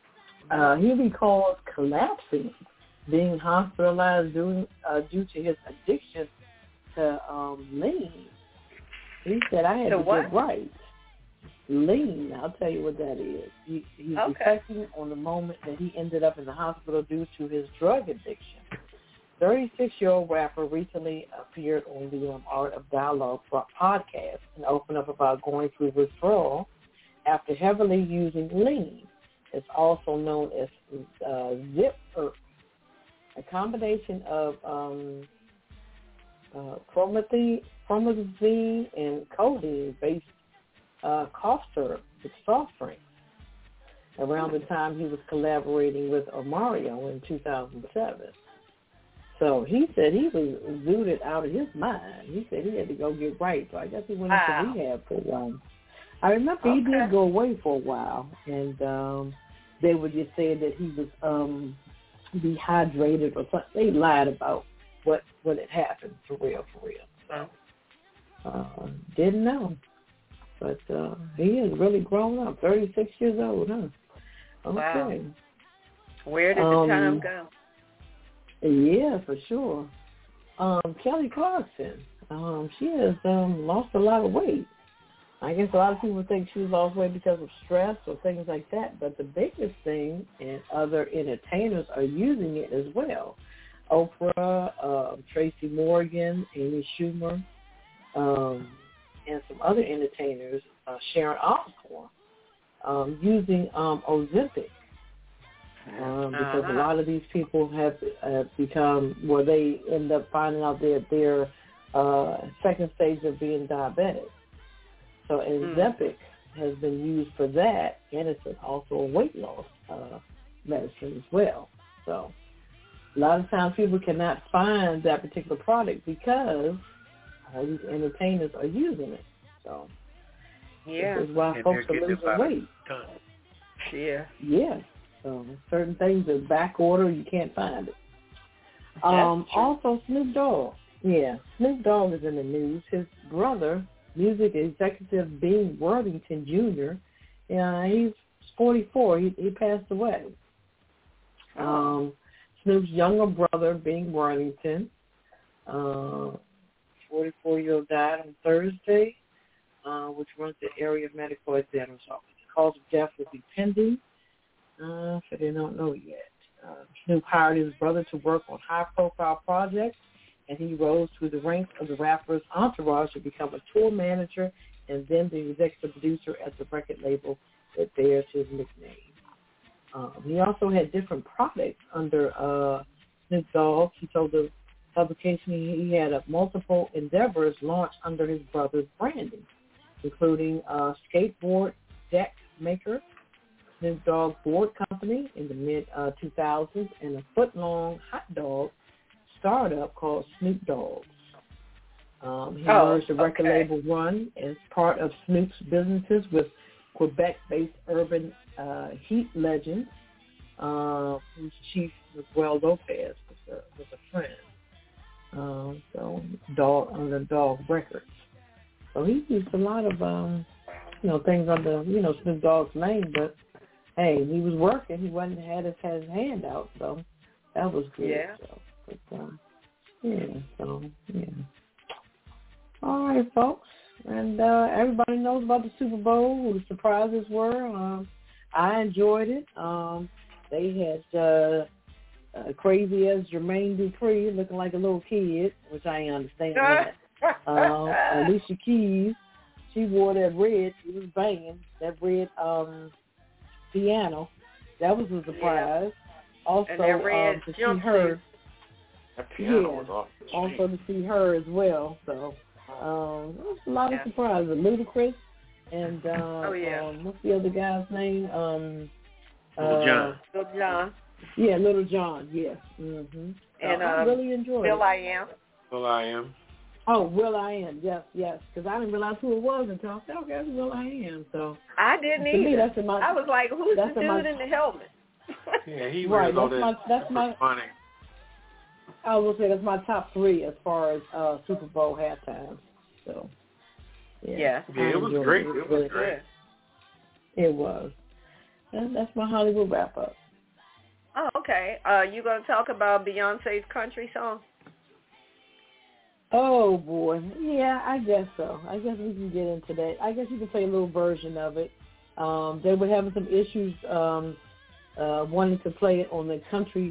C: he recalls collapsing, being hospitalized due to his addiction to lean. He said, I had to get right. Lean, I'll tell you what that is. He's reflecting on the moment that he ended up in the hospital due to his drug addiction. 36-year-old rapper recently appeared on the Art of Dialogue podcast and opened up about going through withdrawal after heavily using lean. It's also known as Zip-Erp, a combination of promethazine and codeine-based cough syrup with soft drinks. Around the time he was collaborating with Omario in 2007. So he said he was zooted out of his mind. He said he had to go get right. So I guess he went into rehab for a while. I remember he did go away for a while, and they were just saying that he was dehydrated or something. They lied about what had happened for real. So didn't know. But he has really grown up. 36 years old, huh? Okay.
D: Wow. Where did the time go?
C: Yeah, for sure. Kelly Clarkson, she has lost a lot of weight. I guess a lot of people think she lost weight because of stress or things like that, but the biggest thing, and other entertainers are using it as well. Oprah, Tracy Morgan, Amy Schumer, and some other entertainers, Sharon Osbourne, using Ozempic. Because a lot of these people have become, well, they end up finding out that they're second stage of being diabetic. So Ozempic has been used for that, and it's also a weight loss medicine as well. So a lot of times people cannot find that particular product because all these entertainers are using it. So this is why folks are losing weight. Yeah. So certain things are back order, you can't find it. Also, Snoop Dogg. Yeah, Snoop Dogg is in the news. His brother, music executive Bing Worthington Jr., he's 44. He passed away. Snoop's younger brother, Bing Worthington, 44-year-old, died on Thursday, which runs the area medical examiner's office. The cause of death will be pending. So they don't know yet. Snoop hired his brother to work on high-profile projects, and he rose through the ranks of the rapper's entourage to become a tour manager and then the executive producer at the record label that bears his nickname. He also had different products under Snoop Dogg. He told the publication he had multiple endeavors launched under his brother's branding, including a skateboard deck maker, Snoop Dogg Board Company in the mid-2000s, and a foot-long hot dog startup called Snoop Dogs. He merged the record label Run as part of Snoop's businesses with Quebec-based urban heat legend, whose chief was Well Lopez, was a friend. So under Dog Records. So he used a lot of things under Snoop Dogg's name, but hey, he was working. He had his hand out, so that was good.
D: Yeah.
C: So, all right, folks. And everybody knows about the Super Bowl, who the surprises were. I enjoyed it. They had crazy as Jermaine Dupri looking like a little kid, which I ain't understand that. Alicia Keys, she wore that red. She was banging that red piano. That was a surprise. Also,
D: and that red
C: to see her. Also to see her as well. So there was a lot of surprises. Ludacris and what's the other guy's name?
B: Little John.
D: Little John.
C: Yeah, Little John. Yes. Mm-hmm.
D: And
C: I really enjoyed it.
D: Will I Am.
B: Will I Am.
C: Oh, Will I Am. Yes. Because I didn't realize who it was until I said, okay, that's Will I Am. So
D: I didn't either.
C: Me, that's
D: I was like, who's the dude in the helmet?
B: Yeah, he
C: right.
B: was
C: That's my
B: funny.
C: I will say that's my top three as far as Super Bowl halftime. So
B: it was great. It was great.
C: It was. And that's my Hollywood wrap up.
D: Oh, okay. You going to talk about Beyonce's country song?
C: Oh, boy. Yeah, I guess so. I guess we can get into that. I guess you can play a little version of it. They were having some issues wanting to play it on the country,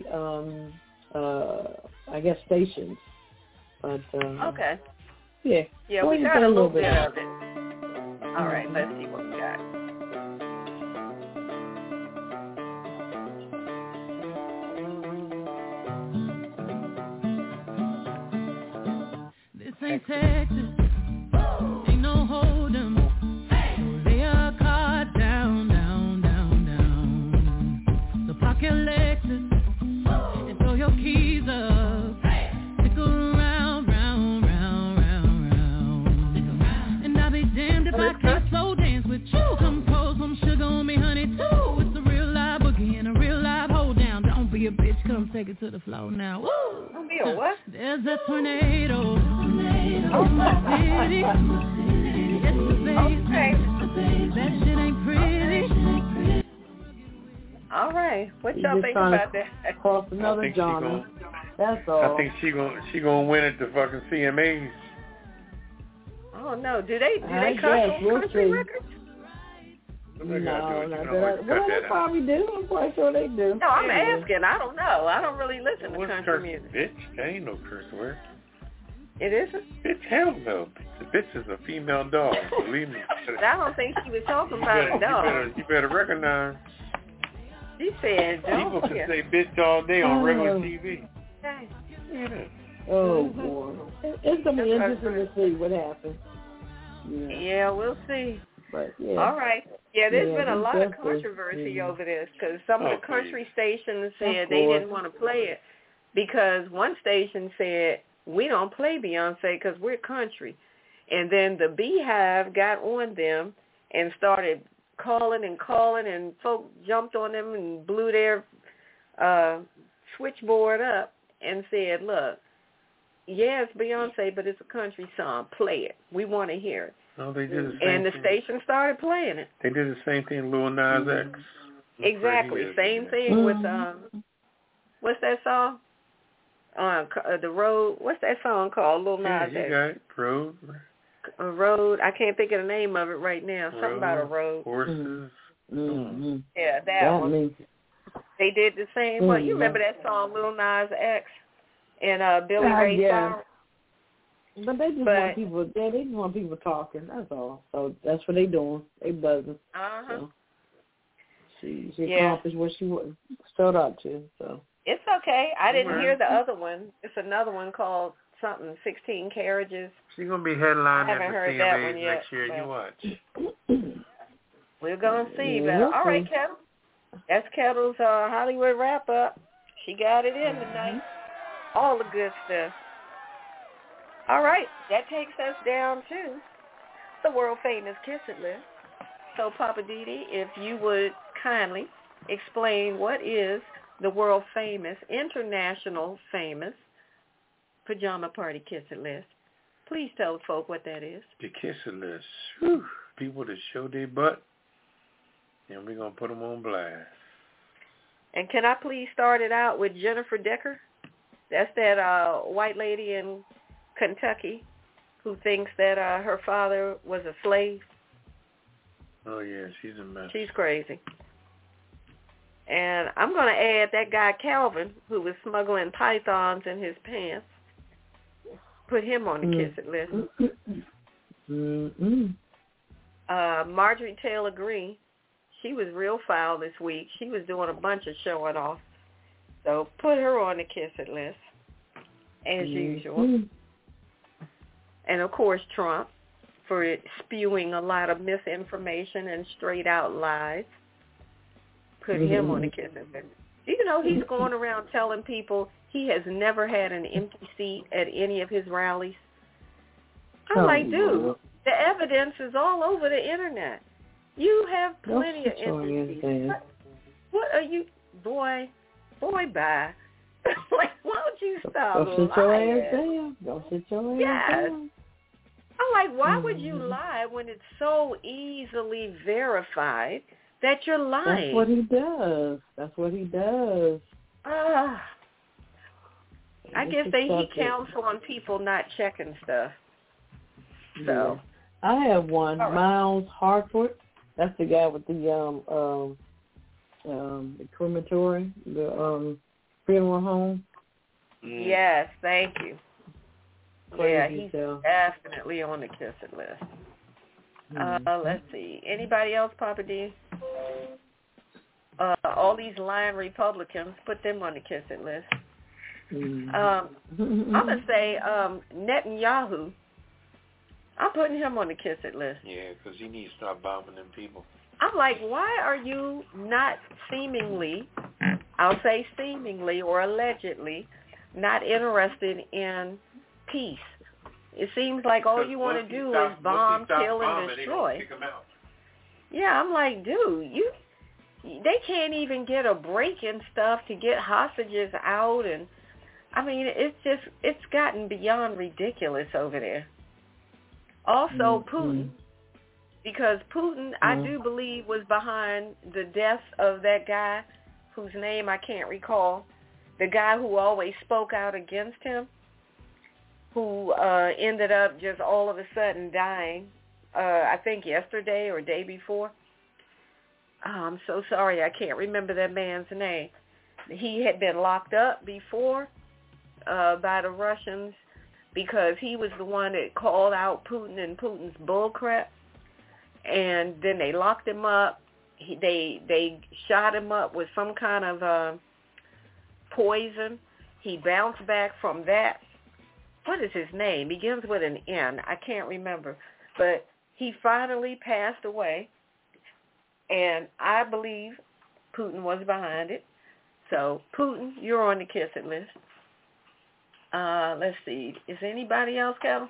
C: I guess, stations. But
D: okay.
C: Yeah.
D: Yeah, we got a little bit of it. All right, let's see what we got.
I: This ain't Texas. Ain't no hold'em. Lay a card down, down, down, down. So park your Lexus and throw your keys up. Stick around, round, round, round, round. And I'll be damned if I can't slow dance with you. Come pour some sugar on me, honey, too. It's a real live boogie and a real live hold down. Don't be a bitch, come take it to the floor now. Woo!
D: Don't be a what?
I: There's a tornado. Oh my city.
D: Okay.
I: That shit ain't pretty.
D: All right. What y'all think about that?
C: Cross another genre. That's all.
B: I think she gonna win at the fucking CMAs.
D: Oh no. Do they cut country records?
C: No, they probably do. I'm quite sure they do.
D: No, I'm asking. I don't know. I don't really listen to country music.
B: Bitch, there ain't no curse word.
D: It isn't?
B: Bitch, hell no. The bitch is a female dog. Believe me.
D: I don't think she was talking about a dog.
B: You better recognize.
D: She said dog.
B: People can say bitch all day on regular TV.
D: Okay.
B: Yeah.
C: Oh, boy. It's going to be interesting to see what happens.
D: Yeah, we'll see.
C: But, yeah.
D: All right. Yeah, there's been a lot of controversy over this because some of the country stations said they didn't want to play it because one station said, we don't play Beyonce because we're country. And then the Beehive got on them and started calling, and folk jumped on them and blew their switchboard up and said, look, yeah, it's Beyonce, but it's a country song. Play it. We want to hear it.
B: No, they did the same
D: and the
B: thing.
D: Station started playing it.
B: They did the same thing, Lil Nas X.
D: Exactly. Same thing with, what's that song? The Road. What's that song called? Lil Nas X.
B: Yeah, you got it. Road.
D: A road. I can't think of the name of it right now. Something about a road.
B: Horses.
C: Mm-hmm.
D: Yeah, that one. They did the same. Well, you remember that song, Lil Nas X, and Billy Ray Cyrus.
C: But they just want people. Yeah, they just want people talking. That's all. So that's what they doing. They buzzing. So she accomplished what she started out to. So
D: it's okay. I didn't hear the other one. It's another one called something 16 Carriages.
B: She's gonna be headlining at the CMAs
D: yet,
B: next year. You watch.
D: We're gonna see. But all right, Kettle. That's Kettle's Hollywood wrap up. She got it in tonight. All the good stuff. All right, that takes us down to the world-famous Kiss It list. So, Papa Didi, if you would kindly explain what is the world-famous, international famous Pajama Party Kiss It list. Please tell the folk what that is.
B: The Kiss It list. Whew. People that show their butt, and we're going to put them on blast.
D: And can I please start it out with Jennifer Decker? That's that white lady in Kentucky who thinks that her father was a slave.
B: Oh, yeah, she's a mess.
D: She's crazy. And I'm going to add that guy Calvin, who was smuggling pythons in his pants. Put him on the Kiss It list. Marjorie Taylor Greene, she was real foul this week. She was doing a bunch of showing off. So put her on the Kiss It list, as usual. And, of course, Trump for spewing a lot of misinformation and straight-out lies. Put him on the Kiss It list. You know, he's going around telling people he has never had an empty seat at any of his rallies. I'm like, dude, the evidence is all over the Internet. You have plenty of empty seats. What are you, boy, bye. Like, why don't you stop lying?
C: Go sit your ass down. Go sit your ass down.
D: I'm like, why would you lie when it's so easily verified that you're lying?
C: That's what he does.
D: I guess he counts on people not checking stuff. So
C: I have one,
D: right.
C: Miles Hartford. That's the guy with the crematory, the funeral home.
D: Yes, thank you.
C: Crazy
D: he's definitely on the Kiss It list. Let's see. Anybody else, Papa D? All these lying Republicans, put them on the Kiss It list. I'm going to say Netanyahu. I'm putting him on the Kiss It list.
B: Yeah, because he needs to start bombing them people.
D: I'm like, why are you not seemingly, I'll say seemingly or allegedly, not interested in peace? It seems like all you want to do is bomb, kill, and destroy. Yeah, I'm like, dude, they can't even get a break and stuff to get hostages out, and I mean, it's gotten beyond ridiculous over there. Also, Putin, because Putin, I do believe, was behind the death of that guy whose name I can't recall, the guy who always spoke out against him, who ended up just all of a sudden dying, I think yesterday or day before. Oh, I'm so sorry, I can't remember that man's name. He had been locked up before by the Russians because he was the one that called out Putin and Putin's bullcrap. And then they locked him up. They shot him up with some kind of poison. He bounced back from that. What is his name? Begins with an N. I can't remember. But he finally passed away. And I believe Putin was behind it. So, Putin, you're on the Kiss It list. Let's see. Is anybody else, Kettle?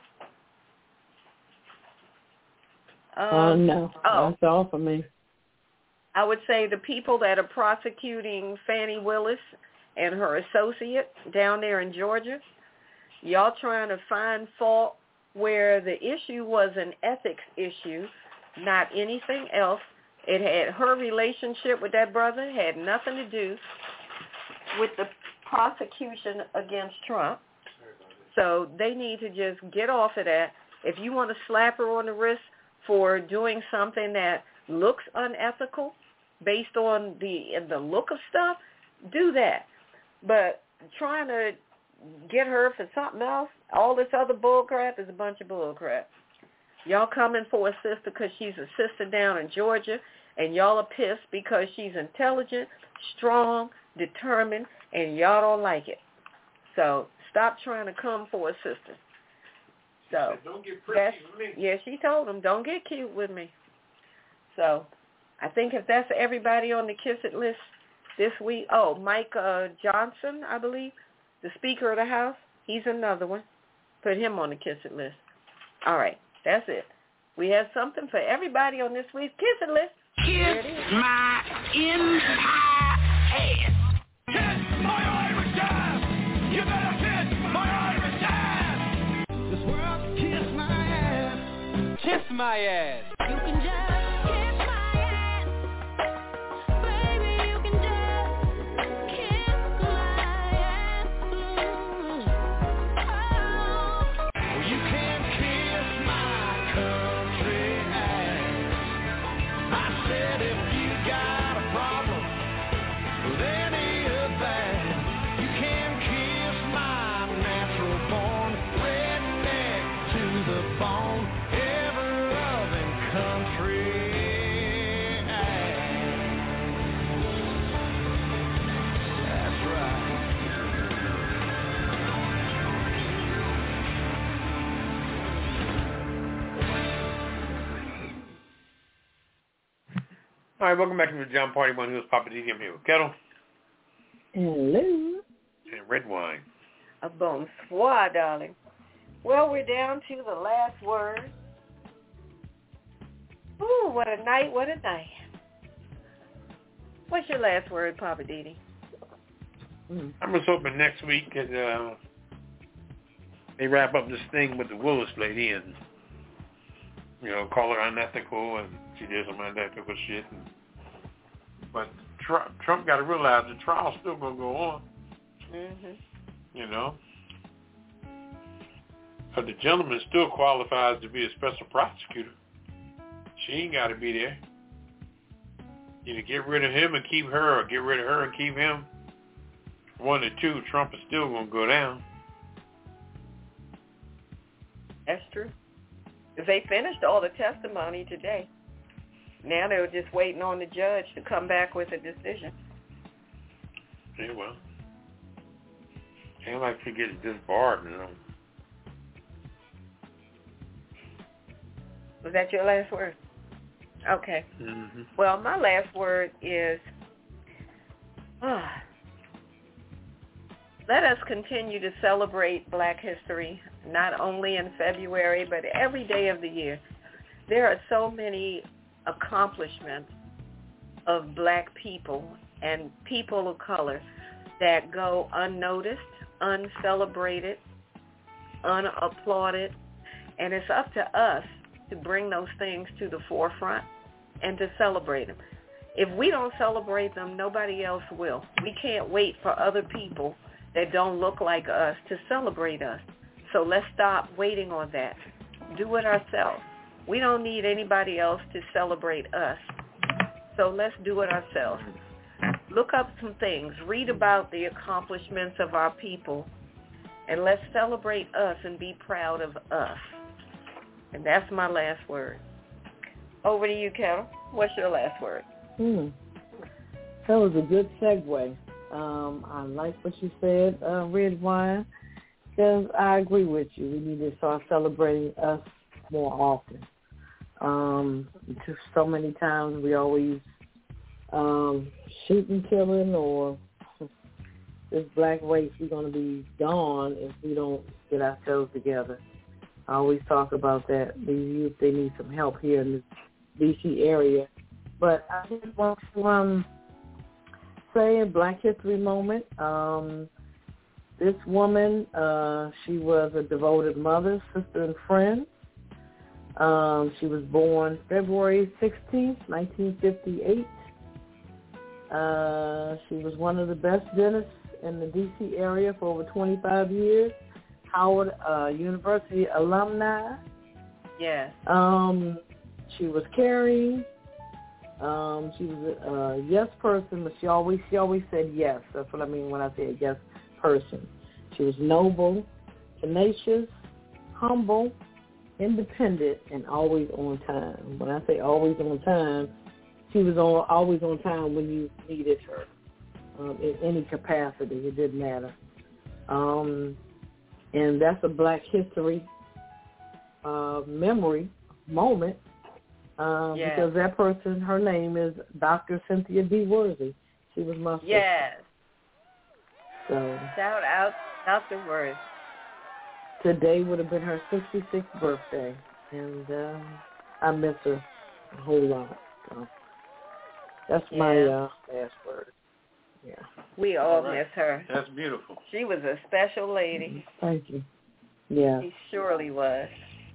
C: No. That's all for me.
D: I would say the people that are prosecuting Fannie Willis and her associate down there in Georgia, y'all trying to find fault where the issue was an ethics issue, not anything else. It had her relationship with that brother had nothing to do with the prosecution against Trump. So they need to just get off of that. If you want to slap her on the wrist for doing something that looks unethical based on the look of stuff, do that. But trying to get her for something else, all this other bull crap is a bunch of bull crap. Y'all coming for a sister because she's a sister down in Georgia, and y'all are pissed because she's intelligent, strong, determined, and y'all don't like it. So stop trying to come for a sister. So
B: don't get pretty with me.
D: Yeah, she told him, don't get cute with me. So I think if that's everybody on the Kiss It list this week, Mike Johnson, I believe, the Speaker of the House, he's another one. Put him on the Kiss It list. All right, that's it. We have something for everybody on this week's Kiss It list.
I: Kiss my entire ass. Kiss my Irish ass. You better kiss my Irish ass. This world can kiss my ass. Kiss my ass. You can just kiss my ass. Baby, you can just kiss my ass. Oh, you can kiss my country ass. I said if you got a problem with any of that, you can kiss my natural born redneck to the bone, ever-loving country ass. That's right.
B: All right, welcome back to the John Party One. Who's Papa D? I'm here with Kettle.
C: Hello.
B: And Red Wine.
D: A bonsoir, darling. Well, we're down to the last word. Ooh, what a night, what a night. What's your last word, Papa Didi?
B: I'm just hoping next week that they wrap up this thing with the Willis lady and, call her unethical and she did some unethical shit. But Trump got to realize the trial's still going to go on.
D: Mm-hmm.
B: You know? But the gentleman still qualifies to be a special prosecutor. She ain't got to be there. Either get rid of him and keep her, or get rid of her and keep him. One or two, Trump is still going to go down.
D: That's true. Because they finished all the testimony today. Now they were just waiting on the judge to come back with a decision.
B: Yeah, well. Ain't like he gets disbarred, you know.
D: Was that your last word? Okay.
B: Mm-hmm.
D: Well, my last word is, let us continue to celebrate Black History, not only in February, but every day of the year. There are so many accomplishments of Black people and people of color that go unnoticed, uncelebrated, unapplauded, and it's up to us to bring those things to the forefront and to celebrate them. If we don't celebrate them, nobody else will. We can't wait for other people that don't look like us to celebrate us. So let's stop waiting on that. Do it ourselves. We don't need anybody else to celebrate us. So let's do it ourselves. Look up some things. Read about the accomplishments of our people. And let's celebrate us and be proud of us. And that's my last word. Over to you, Carol. What's your last word?
C: That was a good segue. I like what you said, Red Wine, because I agree with you. We need to start celebrating us more often. Just so many times we always shooting, killing, or this black race, we're going to be gone if we don't get ourselves together. I always talk about that. These youth, they need some help here in the D.C. area. But I just want to say a Black History moment. This woman, she was a devoted mother, sister, and friend. She was born February 16th, 1958. She was one of the best dentists in the D.C. area for over 25 years. Howard University alumni.
D: Yes.
C: She was caring. She was a yes person, but she always said yes. That's what I mean when I say a yes person. She was noble, tenacious, humble, independent, and always on time. When I say always on time, she was always on time when you needed her in any capacity. It didn't matter. And that's a Black History memory moment because that person, her name is Dr. Cynthia D. Worthy. She was my sister.
D: Yes.
C: So
D: shout out Dr. Worthy.
C: Today would have been her 66th birthday, and I miss her a whole lot. So that's my last word. Yeah.
D: We all miss her.
B: That's beautiful.
D: She was a special lady.
C: Thank you. Yeah.
D: She surely was.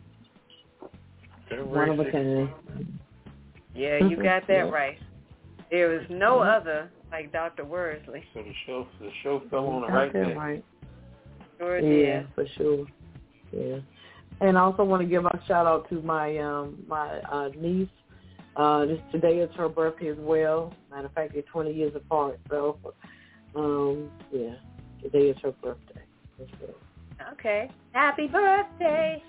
C: One of a kind.
D: Yeah, you got that right. There was no other like Dr. Worsley.
B: So the show fell on the right day.
C: Right.
D: Sure did.
C: Yeah, for sure. Yeah. And I also want to give a shout out to my niece. Today is her birthday as well. Matter of fact, they're 20 years apart. So, today is her birthday as well.
D: Okay. Happy birthday.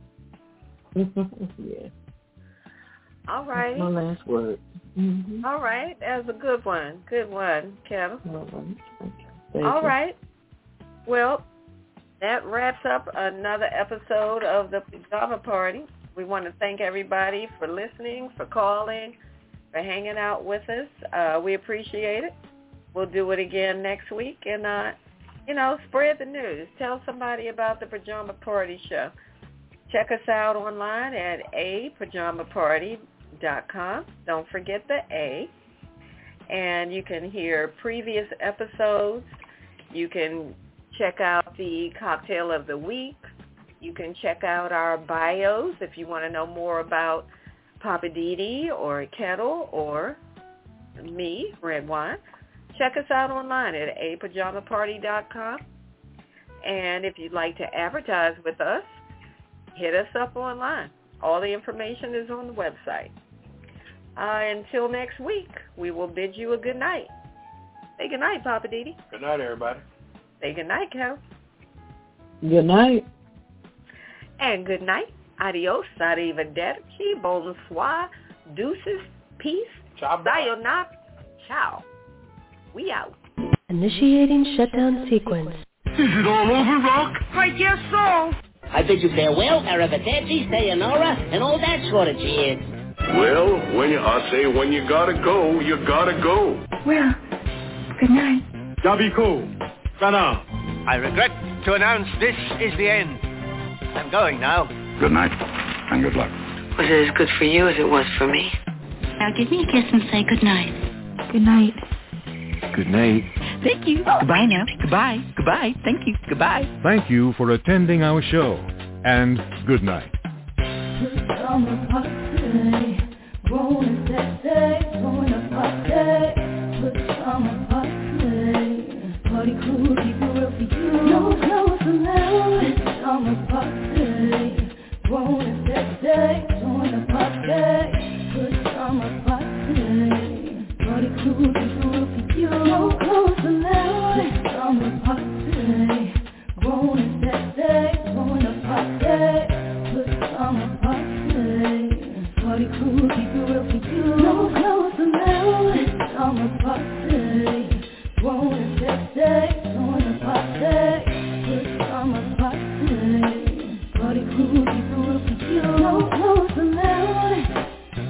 C: Yeah.
D: All right.
C: My last word. Mm-hmm.
D: All right. That was a good one. Good one, Kevin.
C: Thank
D: All
C: you.
D: right. Well, that wraps up another episode of the Pajama Party. We want to thank everybody for listening, for calling, for hanging out with us. We appreciate it. We'll do it again next week. And, spread the news. Tell somebody about the Pajama Party show. Check us out online at apajamaparty.com. Don't forget the A. And you can hear previous episodes. You can check out the Cocktail of the Week. You can check out our bios if you want to know more about Papa Didi or Kettle or me, Redwine. Check us out online at apajamaparty.com. And if you'd like to advertise with us, hit us up online. All the information is on the website. Until next week, we will bid you a good night. Say good night, Papa Didi.
B: Good night, everybody.
D: Say good night, Cal.
C: Good night.
D: And good night. Adios, arrivederci, bonsoir, deuces, peace, sayonara, ciao. We out.
A: Initiating shutdown sequence.
J: Is it all over, Rock?
D: I guess so.
K: I bid you farewell, arrivederci, sayonara, and all that sort of cheers.
J: Well, when you gotta go, you gotta go.
L: Well, good night.
J: Yabiko, Sana.
M: I regret to announce this is the end. I'm going now.
J: Good night, and good luck.
N: Was it as good for you as it was for me?
L: Now give me a kiss and say good night. Good night.
J: Good night.
L: Thank you. Goodbye now. Goodbye. Goodbye. Thank you. Goodbye.
O: Thank you for attending our show, and good night.
I: Party cool, keep it real for you. No clothes allowed. It's summer party. Grown and sexy, join the party. Good summer party. Party cool, keep it real for you. No clothes allowed. It's summer party. Grown and sexy, join the party. Good summer party. Party cool, keep it real for you. No clothes allowed. It's summer party. Grown and sexy, join the party. Good summer party. Party cool, keep it real for you. No clothes allowed.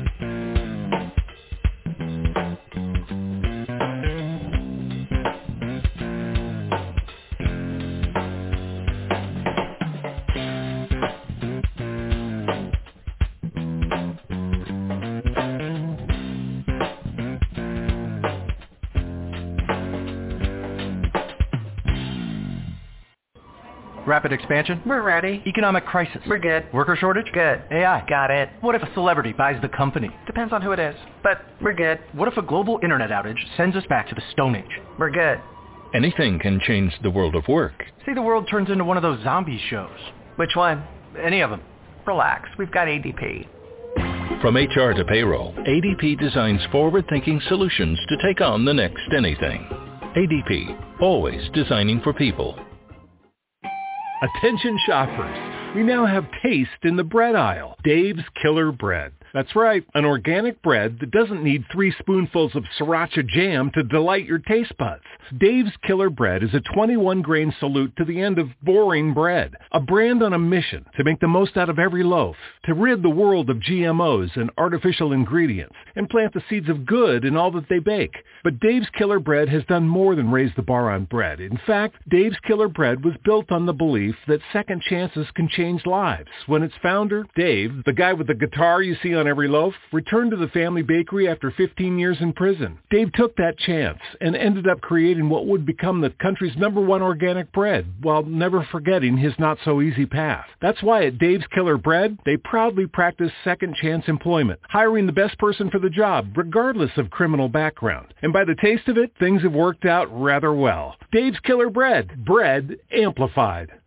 M: Rapid expansion?
P: We're ready.
M: Economic crisis?
P: We're good.
M: Worker shortage?
P: Good.
M: AI?
P: Got it.
M: What if a celebrity buys the company?
P: Depends on who it is, but we're good.
M: What if a global internet outage sends us back to the Stone Age?
P: We're good.
O: Anything can change the world of work.
M: See, the world turns into one of those zombie shows.
P: Which one?
M: Any of them.
P: Relax, we've got ADP.
O: From HR to payroll, ADP designs forward-thinking solutions to take on the next anything. ADP, always designing for people. Attention shoppers, we now have taste in the bread aisle. Dave's Killer Bread. That's right, an organic bread that doesn't need 3 spoonfuls of sriracha jam to delight your taste buds. Dave's Killer Bread is a 21-grain salute to the end of boring bread, a brand on a mission to make the most out of every loaf, to rid the world of GMOs and artificial ingredients, and plant the seeds of good in all that they bake. But Dave's Killer Bread has done more than raise the bar on bread. In fact, Dave's Killer Bread was built on the belief that second chances can change lives. When its founder, Dave, the guy with the guitar you see on every loaf, returned to the family bakery after 15 years in prison. Dave took that chance and ended up creating what would become the country's #1 organic bread, while never forgetting his not-so-easy path. That's why at Dave's Killer Bread, they proudly practice second chance employment, hiring the best person for the job, regardless of criminal background. And by the taste of it, things have worked out rather well. Dave's Killer Bread. Bread amplified.